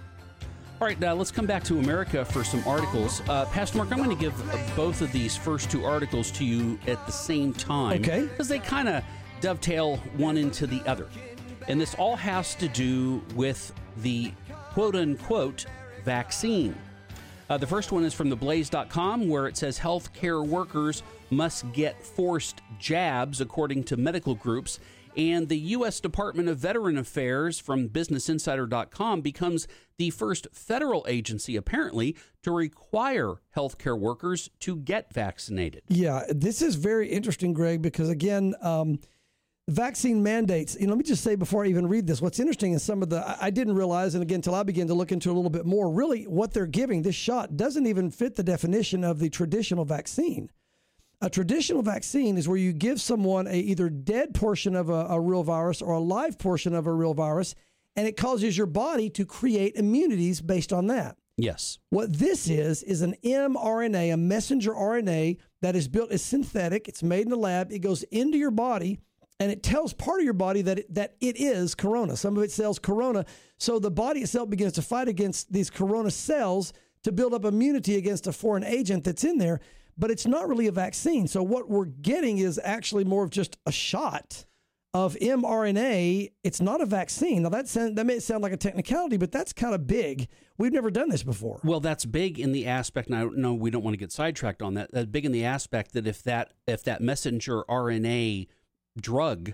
All right, now let's come back to America for some articles. Uh, Pastor Mark, I'm going to give both of these first two articles to you at the same time. Okay. Because they kind of dovetail one into the other. And this all has to do with the quote-unquote vaccine. Uh, the first one is from the blaze dot com, where it says healthcare workers must get forced jabs, according to medical groups. And the U S Department of Veteran Affairs, from business insider dot com, becomes the first federal agency, apparently, to require healthcare workers to get vaccinated. Yeah, this is very interesting, Greg, because, again, um, vaccine mandates, you know, let me just say before I even read this, what's interesting is some of the, I didn't realize, and again, until I began to look into it a little bit more, really what they're giving, this shot, doesn't even fit the definition of the traditional vaccine. A traditional vaccine is where you give someone a either dead portion of a, a real virus or a live portion of a real virus, and it causes your body to create immunities based on that. Yes. What this is, is an mRNA, a messenger R N A that is built as synthetic. It's made in the lab. It goes into your body, and it tells part of your body that it, that it is corona. Some of it sells corona. So the body itself begins to fight against these corona cells to build up immunity against a foreign agent that's in there. But it's not really a vaccine. So what we're getting is actually more of just a shot. of mRNA. It's not a vaccine. Now, that, sound, that may sound like a technicality, but that's kind of big. We've never done this before. Well, that's big in the aspect, and I know we don't want to get sidetracked on that. That's big in the aspect that if that if that messenger R N A drug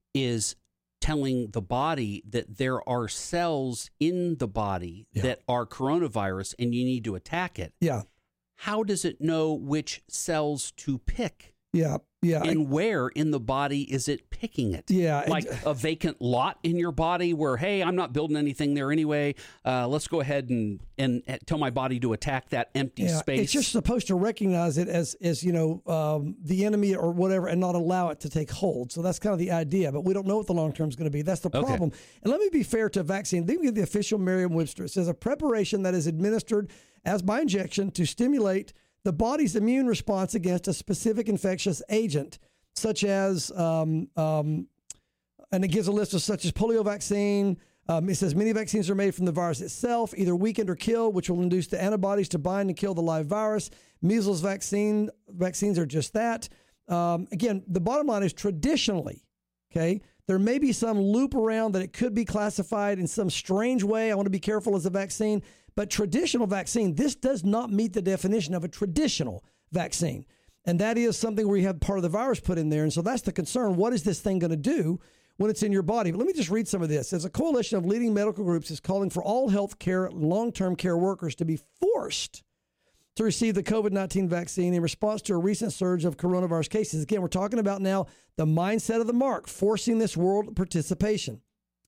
is telling the body that there are cells in the body yeah. that are coronavirus and you need to attack it. Yeah. How does it know which cells to pick? Yeah. Yeah. And where in the body is it picking it? Yeah. Like and, a vacant lot in your body where, hey, I'm not building anything there anyway. Uh, let's go ahead and, and tell my body to attack that empty yeah, space. It's just supposed to recognize it as, as you know, um, the enemy or whatever and not allow it to take hold. So that's kind of the idea, but we don't know what the long term is going to be. That's the problem. Okay. And let me be fair to vaccine. Let me give the official Merriam-Webster. It says a preparation that is administered as by injection to stimulate the body's immune response against a specific infectious agent, such as, um, um, and it gives a list of such as polio vaccine. Um, it says many vaccines are made from the virus itself, either weakened or killed, which will induce the antibodies to bind and kill the live virus. Measles vaccine vaccines are just that. Um, again, the bottom line is traditionally, okay, there may be some loop around that it could be classified in some strange way. I want to be careful as a vaccine. But traditional vaccine, this does not meet the definition of a traditional vaccine. And that is something where you have part of the virus put in there. And so that's the concern. What is this thing going to do when it's in your body? But let me just read some of this. As a coalition of leading medical groups is calling for all health care and long-term care workers to be forced to receive the COVID nineteen vaccine in response to a recent surge of coronavirus cases. Again, we're talking about now the mindset of the mark, forcing this world participation.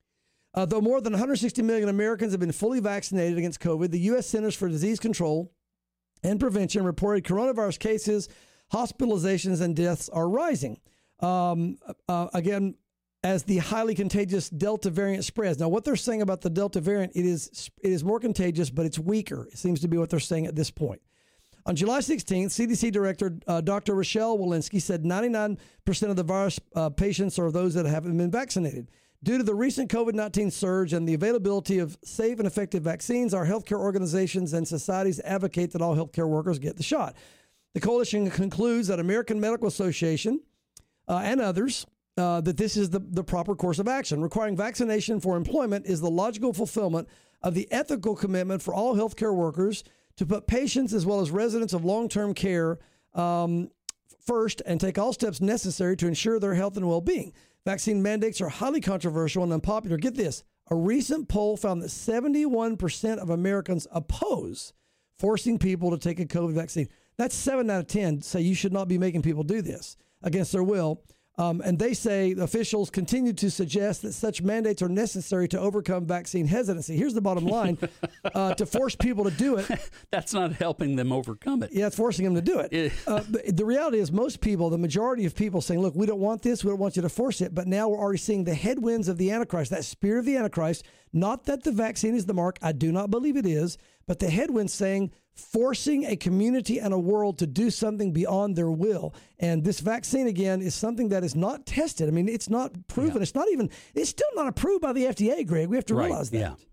Uh, though more than one hundred sixty million Americans have been fully vaccinated against COVID, the U S Centers for Disease Control and Prevention reported coronavirus cases, hospitalizations, and deaths are rising. Um, uh, again, as the highly contagious Delta variant spreads. Now, what they're saying about the Delta variant, it is it is more contagious, but it's weaker. It seems to be what they're saying at this point. On July sixteenth, C D C Director uh, Doctor Rochelle Walensky said ninety-nine percent of the virus uh, patients are those that haven't been vaccinated. Due to the recent COVID nineteen surge and the availability of safe and effective vaccines, our healthcare organizations and societies advocate that all healthcare workers get the shot. The coalition concludes that American Medical Association uh, and others uh, that this is the, the proper course of action. Requiring vaccination for employment is the logical fulfillment of the ethical commitment for all healthcare workers to put patients as well as residents of long-term care um, first and take all steps necessary to ensure their health and well-being. Vaccine mandates are highly controversial and unpopular. Get this. A recent poll found that seventy-one percent of Americans oppose forcing people to take a COVID vaccine. That's seven out of ten say you should not be making people do this against their will. Um, and they say officials continue to suggest that such mandates are necessary to overcome vaccine hesitancy. Here's the bottom line. uh, to force people to do it. That's not helping them overcome it. Yeah, it's forcing them to do it. uh, the reality is most people, the majority of people saying, look, we don't want this. We don't want you to force it. But now we're already seeing the headwinds of the Antichrist, that spirit of the Antichrist. Not that the vaccine is the mark. I do not believe it is. But the headwinds saying forcing a community and a world to do something beyond their will. And this vaccine, again, is something that is not tested. I mean, it's not proven. Yeah. It's not even, it's still not approved by the F D A, Greg. We have to right. realize that. Yeah.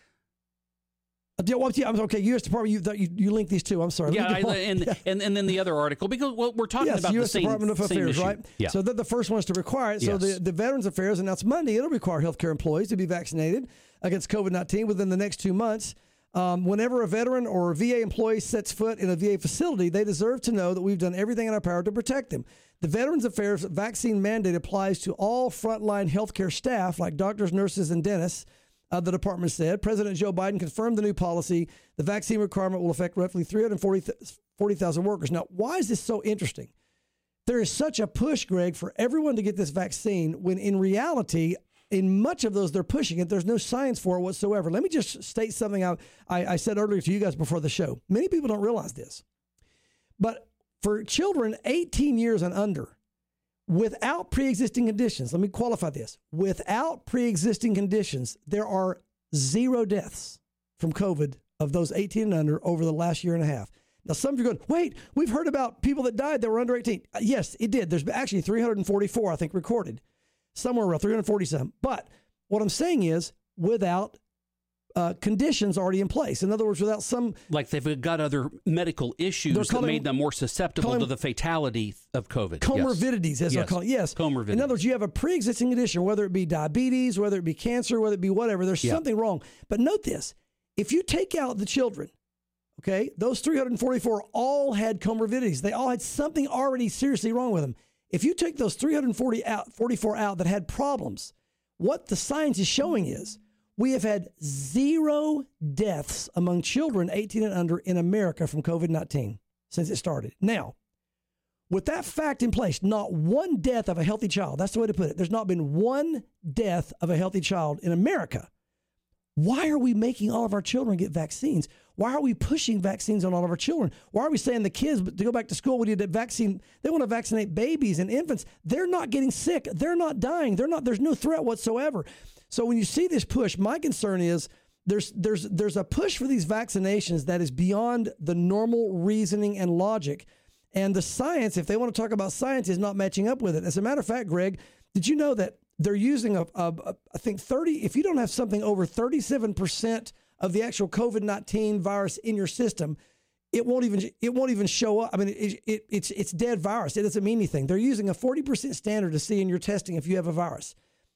I'm okay. U S Department, you, you you link these two. I'm sorry. Yeah, I, and, yeah. and and then the other article because well, we're talking yes, about U S the same Department of Affairs, issue. right? Yeah. So they're the first ones to require it. So yes. the, the Veterans Affairs announced Monday it'll require healthcare employees to be vaccinated against COVID nineteen within the next two months. Um, whenever a veteran or a V A employee sets foot in a V A facility, they deserve to know that we've done everything in our power to protect them. The Veterans Affairs vaccine mandate applies to all frontline healthcare staff like doctors, nurses, and dentists. Uh, the department said. President Joe Biden confirmed the new policy. The vaccine requirement will affect roughly three hundred forty thousand workers. Now, why is this so interesting? There is such a push, Greg, for everyone to get this vaccine when in reality, in much of those they're pushing it, there's no science for it whatsoever. Let me just state something I, I, I said earlier to you guys before the show. Many people don't realize this. But for children eighteen years and under, without pre-existing conditions, let me qualify this. Without pre-existing conditions, there are zero deaths from COVID of those eighteen and under over the last year and a half. Now, some of you are going, wait, we've heard about people that died that were under eighteen. Uh, yes, it did. There's actually three hundred forty-four, I think, recorded. Somewhere around three hundred forty some. But what I'm saying is, without uh, conditions already in place. In other words, without some... Like they've got other medical issues that made them more susceptible to the fatality of COVID. Comorbidities, yes. as yes. they're called. Yes. Comorbidities. In other words, you have a pre-existing condition, whether it be diabetes, whether it be cancer, whether it be whatever. There's yeah. something wrong. But note this. If you take out the children, okay, those three hundred forty-four all had comorbidities. They all had something already seriously wrong with them. If you take those three hundred forty-four out that had problems, what the science is showing is we have had zero deaths among children eighteen and under in America from COVID nineteen since it started. Now, with that fact in place, not one death of a healthy child, that's the way to put it. There's not been one death of a healthy child in America. Why are we making all of our children get vaccines? Why are we pushing vaccines on all of our children? Why are we saying the kids to go back to school, we need a vaccine? They want to vaccinate babies and infants. They're not getting sick. They're not dying. They're not. There's no threat whatsoever. So when you see this push, my concern is there's there's there's a push for these vaccinations that is beyond the normal reasoning and logic. And the science, if they want to talk about science, is not matching up with it. As a matter of fact, Greg, did you know that they're using, a, a, a I think, thirty, if you don't have something over thirty-seven percent of the actual COVID nineteen virus in your system, it won't even it won't even show up. I mean, it, it, it's it's dead virus. It doesn't mean anything. They're using a forty percent standard to see in your testing if you have a virus.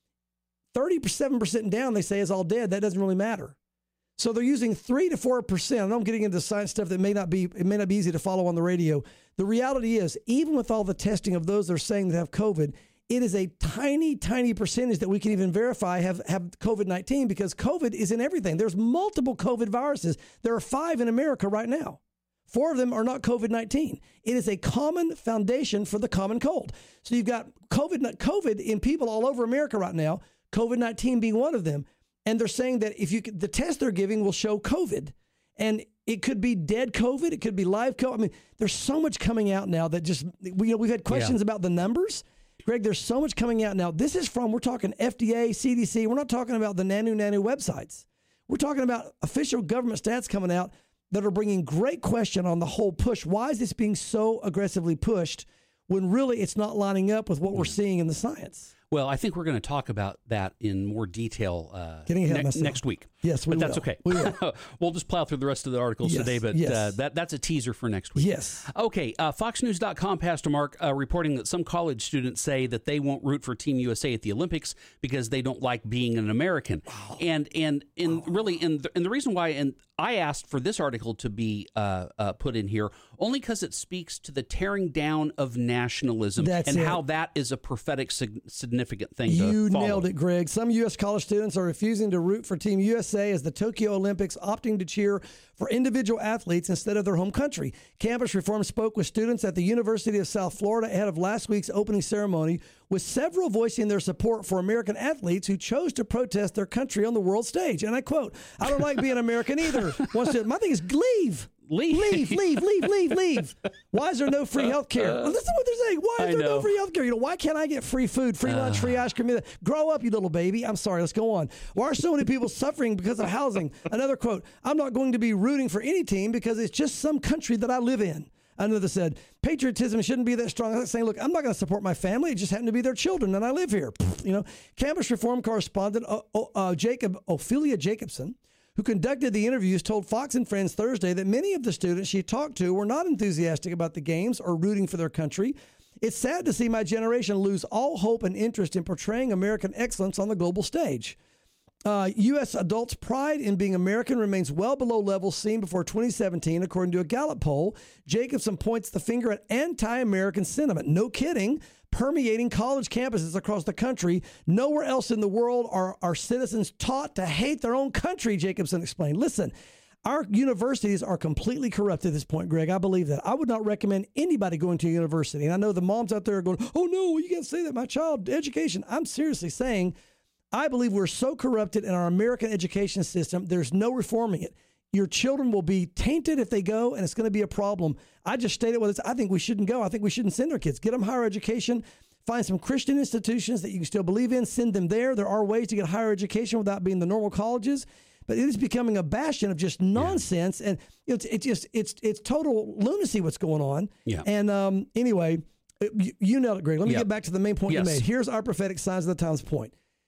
thirty-seven percent down, they say, is all dead. That doesn't really matter. So they're using three to four percent. I know I'm getting into science stuff that may not be it may not be easy to follow on the radio. The reality is, even with all the testing of those that are saying they have COVID, it is a tiny, tiny percentage that we can even verify have, have COVID nineteen, because COVID is in everything. There's multiple COVID viruses. There are five in America right now. Four of them are not COVID nineteen. It is a common foundation for the common cold. So you've got COVID, COVID in people all over America right now, COVID nineteen being one of them. And they're saying that if you the test they're giving will show COVID. And it could be dead COVID. It could be live COVID. I mean, there's so much coming out now that just, we, you know, we've had questions yeah. about the numbers. Greg, there's so much coming out now. This is from, we're talking F D A, C D C. We're not talking about the nanu nanu websites. We're talking about official government stats coming out that are bringing great question on the whole push. Why is this being so aggressively pushed when really it's not lining up with what we're seeing in the science? Well, I think we're going to talk about that in more detail uh, Getting ahead ne- next week. Yes, we but will. that's okay. We will. We'll just plow through the rest of the articles yes, today, but yes. uh, that that's a teaser for next week. Yes. Okay, uh, Fox News dot com, Pastor Mark, uh, reporting that some college students say that they won't root for Team U S A at the Olympics because they don't like being an American. Wow. And and and wow. really, and the, and the reason why, and I asked for this article to be uh, uh, put in here only because it speaks to the tearing down of nationalism That's and it. how that is a prophetic sig- significant thing you to You follow. nailed it, Greg. Some U S college students are refusing to root for Team U S A as the Tokyo Olympics, opting to cheer for individual athletes instead of their home country. Campus Reform spoke with students at the University of South Florida ahead of last week's opening ceremony, with several voicing their support for American athletes who chose to protest their country on the world stage. And I quote, "I don't like being American either." One student, "My thing is leave. Leave. Leave, leave, leave, leave, leave. Why is there no free health care?" Well, this is what they're saying. Why is I there know. no free health care? You know, why can't I get free food, free lunch, Uh. free ice cream? Grow up, you little baby. I'm sorry, let's go on. Why are so many people suffering because of housing? Another quote, "I'm not going to be rooting for any team because it's just some country that I live in." Another said, "Patriotism shouldn't be that strong." I'm saying, look, I'm not going to support my family. It just happened to be their children, and I live here. You know, Campus Reform correspondent uh, uh, Jacob Ophelia Jacobson, who conducted the interviews, told Fox and Friends Thursday that many of the students she talked to were not enthusiastic about the games or rooting for their country. "It's sad to see my generation lose all hope and interest in portraying American excellence on the global stage. Uh, U S adults' pride in being American remains well below levels seen before twenty seventeen, according to a Gallup poll." Jacobson points the finger at anti-American sentiment. No kidding. Permeating college campuses across the country. Nowhere else in the world are, are citizens taught to hate their own country, Jacobson explained. Listen, our universities are completely corrupt at this point, Greg. I believe that. I would not recommend anybody going to a university. And I know the moms out there are going, "Oh, no, you can't say that. My child, education." I'm seriously saying, I believe we're so corrupted in our American education system, there's no reforming it. Your children will be tainted if they go, and it's going to be a problem. I just stated what it's. I think we shouldn't go. I think we shouldn't send our kids. Get them higher education. Find some Christian institutions that you can still believe in. Send them there. There are ways to get higher education without being the normal colleges. But it is becoming a bastion of just nonsense, yeah. and it's it just it's it's total lunacy what's going on. Yeah. And um, anyway, you, you nailed it, Greg. Let me yep. get back to the main point yes. you made. Here's our prophetic signs of the times point.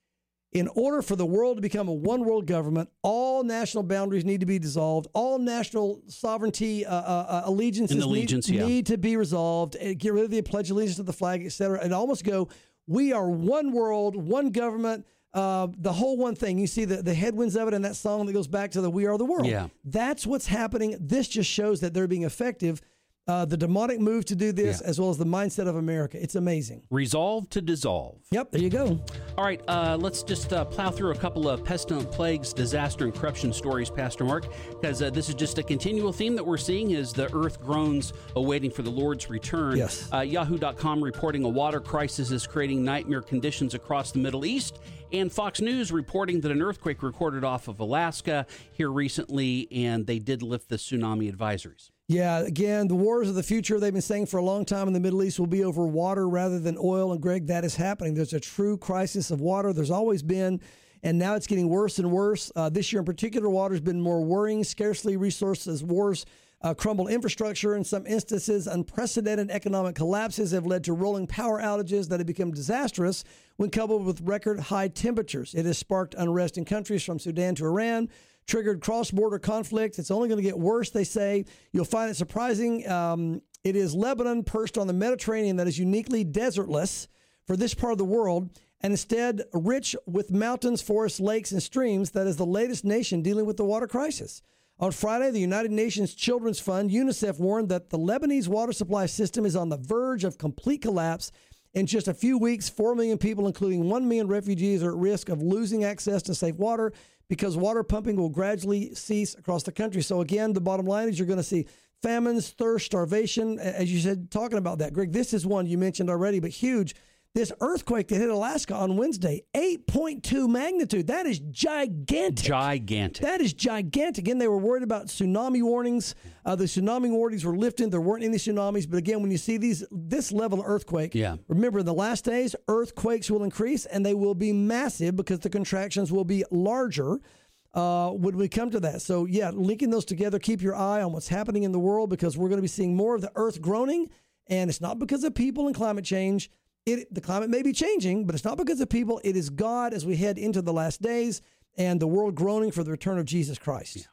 In order for the world to become a one world government, all national boundaries need to be dissolved. All national sovereignty uh, uh, allegiances allegiance, need, yeah. need to be resolved. Get rid of the pledge of allegiance to the flag, et cetera. And almost go, we are one world, one government, uh, the whole one thing. You see the, the headwinds of it in that song that goes back to the We Are the World. Yeah. That's what's happening. This just shows that they're being effective. Uh, the demonic move to do this, Yeah. as well as the mindset of America. It's amazing. Resolve to dissolve. Yep, there you go. All right, uh, let's just uh, plow through a couple of pestilent plagues, disaster, and corruption stories, Pastor Mark, because uh, this is just a continual theme that we're seeing as the earth groans, awaiting for the Lord's return. Yes. Uh, Yahoo dot com reporting a water crisis is creating nightmare conditions across the Middle East. And Fox News reporting that an earthquake recorded off of Alaska here recently, and they did lift the tsunami advisories. Yeah, again, the wars of the future, they've been saying for a long time in the Middle East, will be over water rather than oil. And Greg, that is happening. There's a true crisis of water. There's always been, and now it's getting worse and worse. Uh, this year in particular, water's been more worrying. Scarcely resources, wars, uh, crumbled infrastructure. In some instances, unprecedented economic collapses have led to rolling power outages that have become disastrous when coupled with record high temperatures. It has sparked unrest in countries from Sudan to Iran, triggered cross-border conflicts. It's only going to get worse, they say. You'll find it surprising. Um, it is Lebanon, perched on the Mediterranean, that is uniquely desertless for this part of the world, and instead rich with mountains, forests, lakes, and streams. That is the latest nation dealing with the water crisis. On Friday, the United Nations Children's Fund, UNICEF, warned that the Lebanese water supply system is on the verge of complete collapse. In just a few weeks, four million people, including one million refugees, are at risk of losing access to safe water because water pumping will gradually cease across the country. So again, the bottom line is you're going to see famines, thirst, starvation. As you said, talking about that, Greg, this is one you mentioned already, but huge. This earthquake that hit Alaska on Wednesday, eight point two magnitude. That is gigantic. Gigantic. That is gigantic. Again, they were worried about tsunami warnings. Uh, the tsunami warnings were lifted. There weren't any tsunamis. But again, when you see these this level of earthquake, yeah. remember in the last days, earthquakes will increase and they will be massive because the contractions will be larger uh, when we come to that. So, yeah, linking those together, keep your eye on what's happening in the world because we're going to be seeing more of the earth groaning. And it's not because of people and climate change. It, the climate may be changing, but it's not because of people. It is God as we head into the last days and the world groaning for the return of Jesus Christ. Yeah.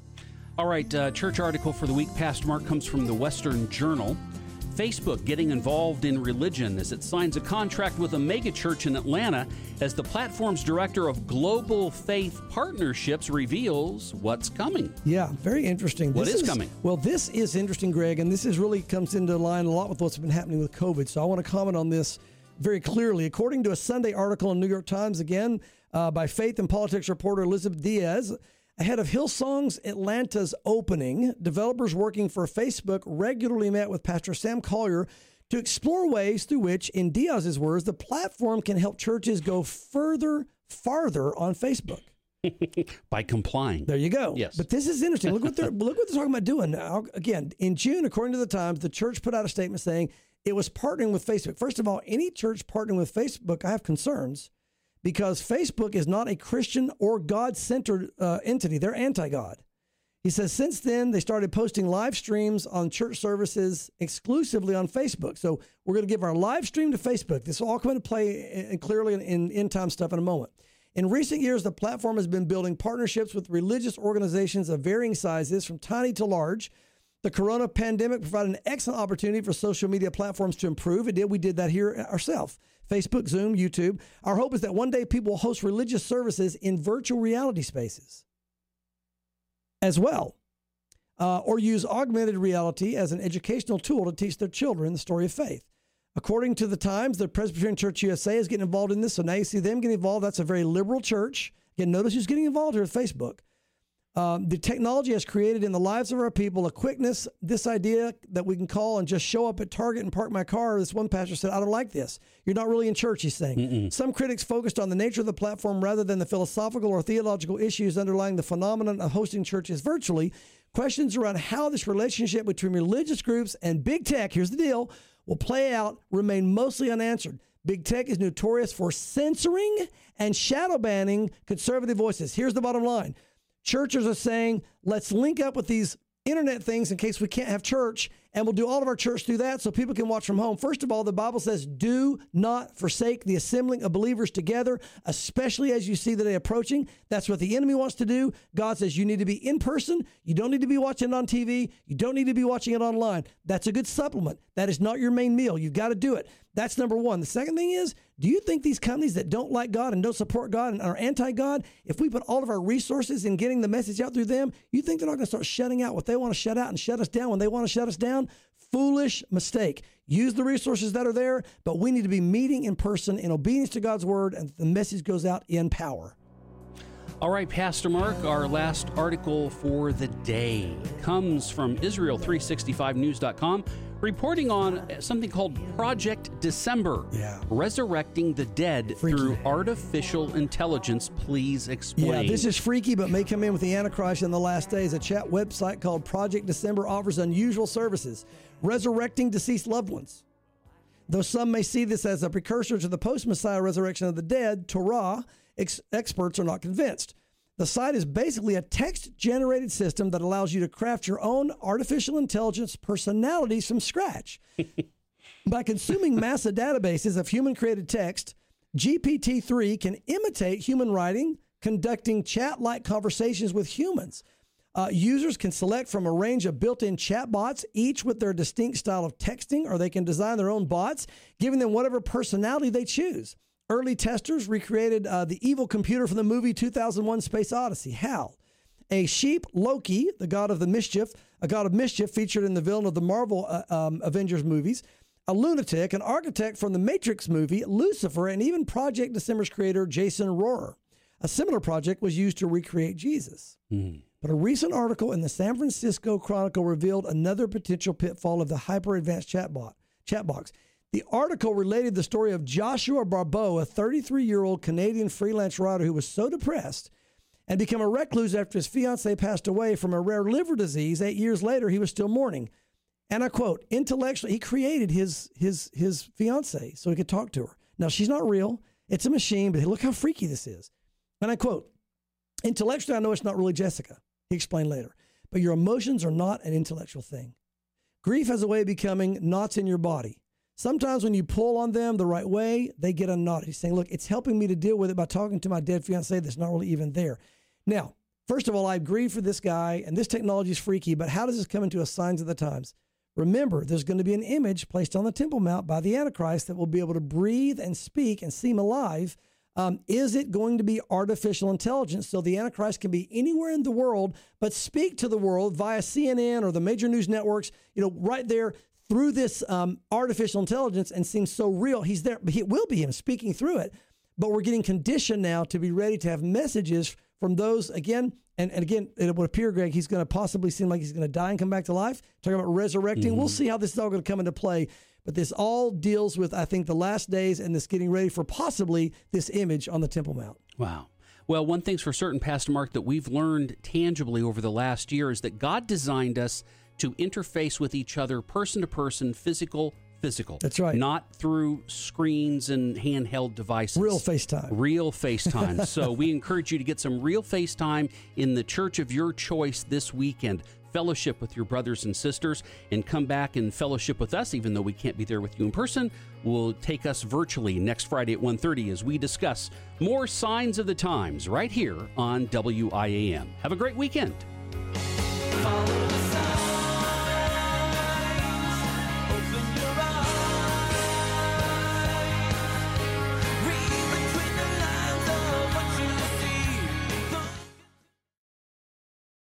All right, uh, church article for the week, Pastor Mark, comes from the Western Journal. Facebook getting involved in religion as it signs a contract with a megachurch in Atlanta as the platform's director of global faith partnerships reveals what's coming. Yeah, very interesting. What this is, is coming? Well, this is interesting, Greg, and this is really comes into line a lot with what's been happening with COVID. So I want to comment on this very clearly. According to a Sunday article in New York Times, again, uh, by faith and politics reporter Elizabeth Diaz, ahead of Hillsong's Atlanta's opening, developers working for Facebook regularly met with Pastor Sam Collier to explore ways through which, in Diaz's words, the platform can help churches go further, farther on Facebook. By complying. There you go. Yes. But this is interesting. Look what they're look what they're talking about doing now. Again, in June, according to the Times, the church put out a statement saying it was partnering with Facebook. First of all, any church partnering with Facebook, I have concerns. Because Facebook is not a Christian or God-centered uh, entity. They're anti-God. He says since then, they started posting live streams on church services exclusively on Facebook. So we're going to give our live stream to Facebook. This will all come into play in, clearly in, in end-time stuff in a moment. In recent years, the platform has been building partnerships with religious organizations of varying sizes, from tiny to large. The corona pandemic provided an excellent opportunity for social media platforms to improve. It did. We did that here ourselves. Facebook, Zoom, YouTube. Our hope is that one day people will host religious services in virtual reality spaces as well, uh, or use augmented reality as an educational tool to teach their children the story of faith. According to the Times, the Presbyterian Church U S A is getting involved in this, so now you see them getting involved. That's a very liberal church. Again, notice who's getting involved here with Facebook. Um, the technology has created in the lives of our people a quickness, this idea that we can call and just show up at Target and park my car. This one pastor said, I don't like this. You're not really in church, he's saying. Mm-mm. Some critics focused on the nature of the platform rather than the philosophical or theological issues underlying the phenomenon of hosting churches virtually. Questions around how this relationship between religious groups and big tech, here's the deal, will play out remain mostly unanswered. Big tech is notorious for censoring and shadow banning conservative voices. Here's the bottom line. Churches are saying, let's link up with these internet things in case we can't have church, And we'll do all of our church through that so people can watch from home. First of all, the Bible says, do not forsake the assembling of believers together, especially as you see the day approaching. That's what the enemy wants to do. God says you need to be in person. You don't need to be watching it on T V. You don't need to be watching it online. That's a good supplement. That is not your main meal. You've got to do it. That's number one. The second thing is, do you think these companies that don't like God and don't support God and are anti-God, if we put all of our resources in getting the message out through them, you think they're not going to start shutting out what they want to shut out and shut us down when they want to shut us down? Foolish mistake. Use the resources that are there, but we need to be meeting in person in obedience to God's word, and the message goes out in power. All right, Pastor Mark, our last article for the day comes from Israel three sixty-five news dot com, reporting on something called Project December. Yeah. Resurrecting the dead freaky. Through artificial intelligence. Please explain. Yeah, this is freaky, but may come in with the Antichrist in the last days. A chat website called Project December offers unusual services, resurrecting deceased loved ones. Though some may see this as a precursor to the post-Messiah resurrection of the dead, Torah, ex- experts are not convinced. The site is basically a text-generated system that allows you to craft your own artificial intelligence personalities from scratch. By consuming massive databases of human-created text, G P T three can imitate human writing, conducting chat-like conversations with humans. Uh, users can select from a range of built-in chatbots, each with their distinct style of texting, or they can design their own bots, giving them whatever personality they choose. Early testers recreated uh, the evil computer from the movie two thousand one Space Odyssey. How? A sheep, Loki, the god of the mischief, a god of mischief featured in the villain of the Marvel uh, um, Avengers movies, a lunatic, an architect from the Matrix movie, Lucifer, and even Project December's creator, Jason Rohrer. A similar project was used to recreate Jesus. Mm. But a recent article in the San Francisco Chronicle revealed another potential pitfall of the hyper-advanced chatbot, chatbox. The article related the story of Joshua Barbeau, a thirty-three-year-old Canadian freelance writer who was so depressed and became a recluse after his fiancée passed away from a rare liver disease. Eight years later, he was still mourning. And I quote, intellectually, he created his his his fiancée so he could talk to her. Now, she's not real. It's a machine, but look how freaky this is. And I quote, intellectually, I know it's not really Jessica, he explained later, but your emotions are not an intellectual thing. Grief has a way of becoming knots in your body. Sometimes when you pull on them the right way, they get unknotted. He's saying, look, it's helping me to deal with it by talking to my dead fiancé that's not really even there. Now, first of all, I grieve for this guy, and this technology is freaky, but how does this come into a signs of the times? Remember, there's going to be an image placed on the Temple Mount by the Antichrist that will be able to breathe and speak and seem alive. Um, is it going to be artificial intelligence so the Antichrist can be anywhere in the world but speak to the world via C N N or the major news networks, you know, right there, through this um, artificial intelligence and seems so real? He's there, but it will be him speaking through it. But we're getting conditioned now to be ready to have messages from those, again, and, and again, it would appear, Greg, he's going to possibly seem like he's going to die and come back to life. Talking about resurrecting. Mm-hmm. We'll see how this is all going to come into play. But this all deals with, I think, the last days and this getting ready for possibly this image on the Temple Mount. Wow. Well, one thing's for certain, Pastor Mark, that we've learned tangibly over the last year is that God designed us to interface with each other, person to person, physical, physical. That's right. Not through screens and handheld devices. Real FaceTime. Real FaceTime. So we encourage you to get some real FaceTime in the church of your choice this weekend. Fellowship with your brothers and sisters and come back and fellowship with us, even though we can't be there with you in person. We'll take us virtually next Friday at one thirty as we discuss more signs of the times right here on W I A M. Have a great weekend. Follow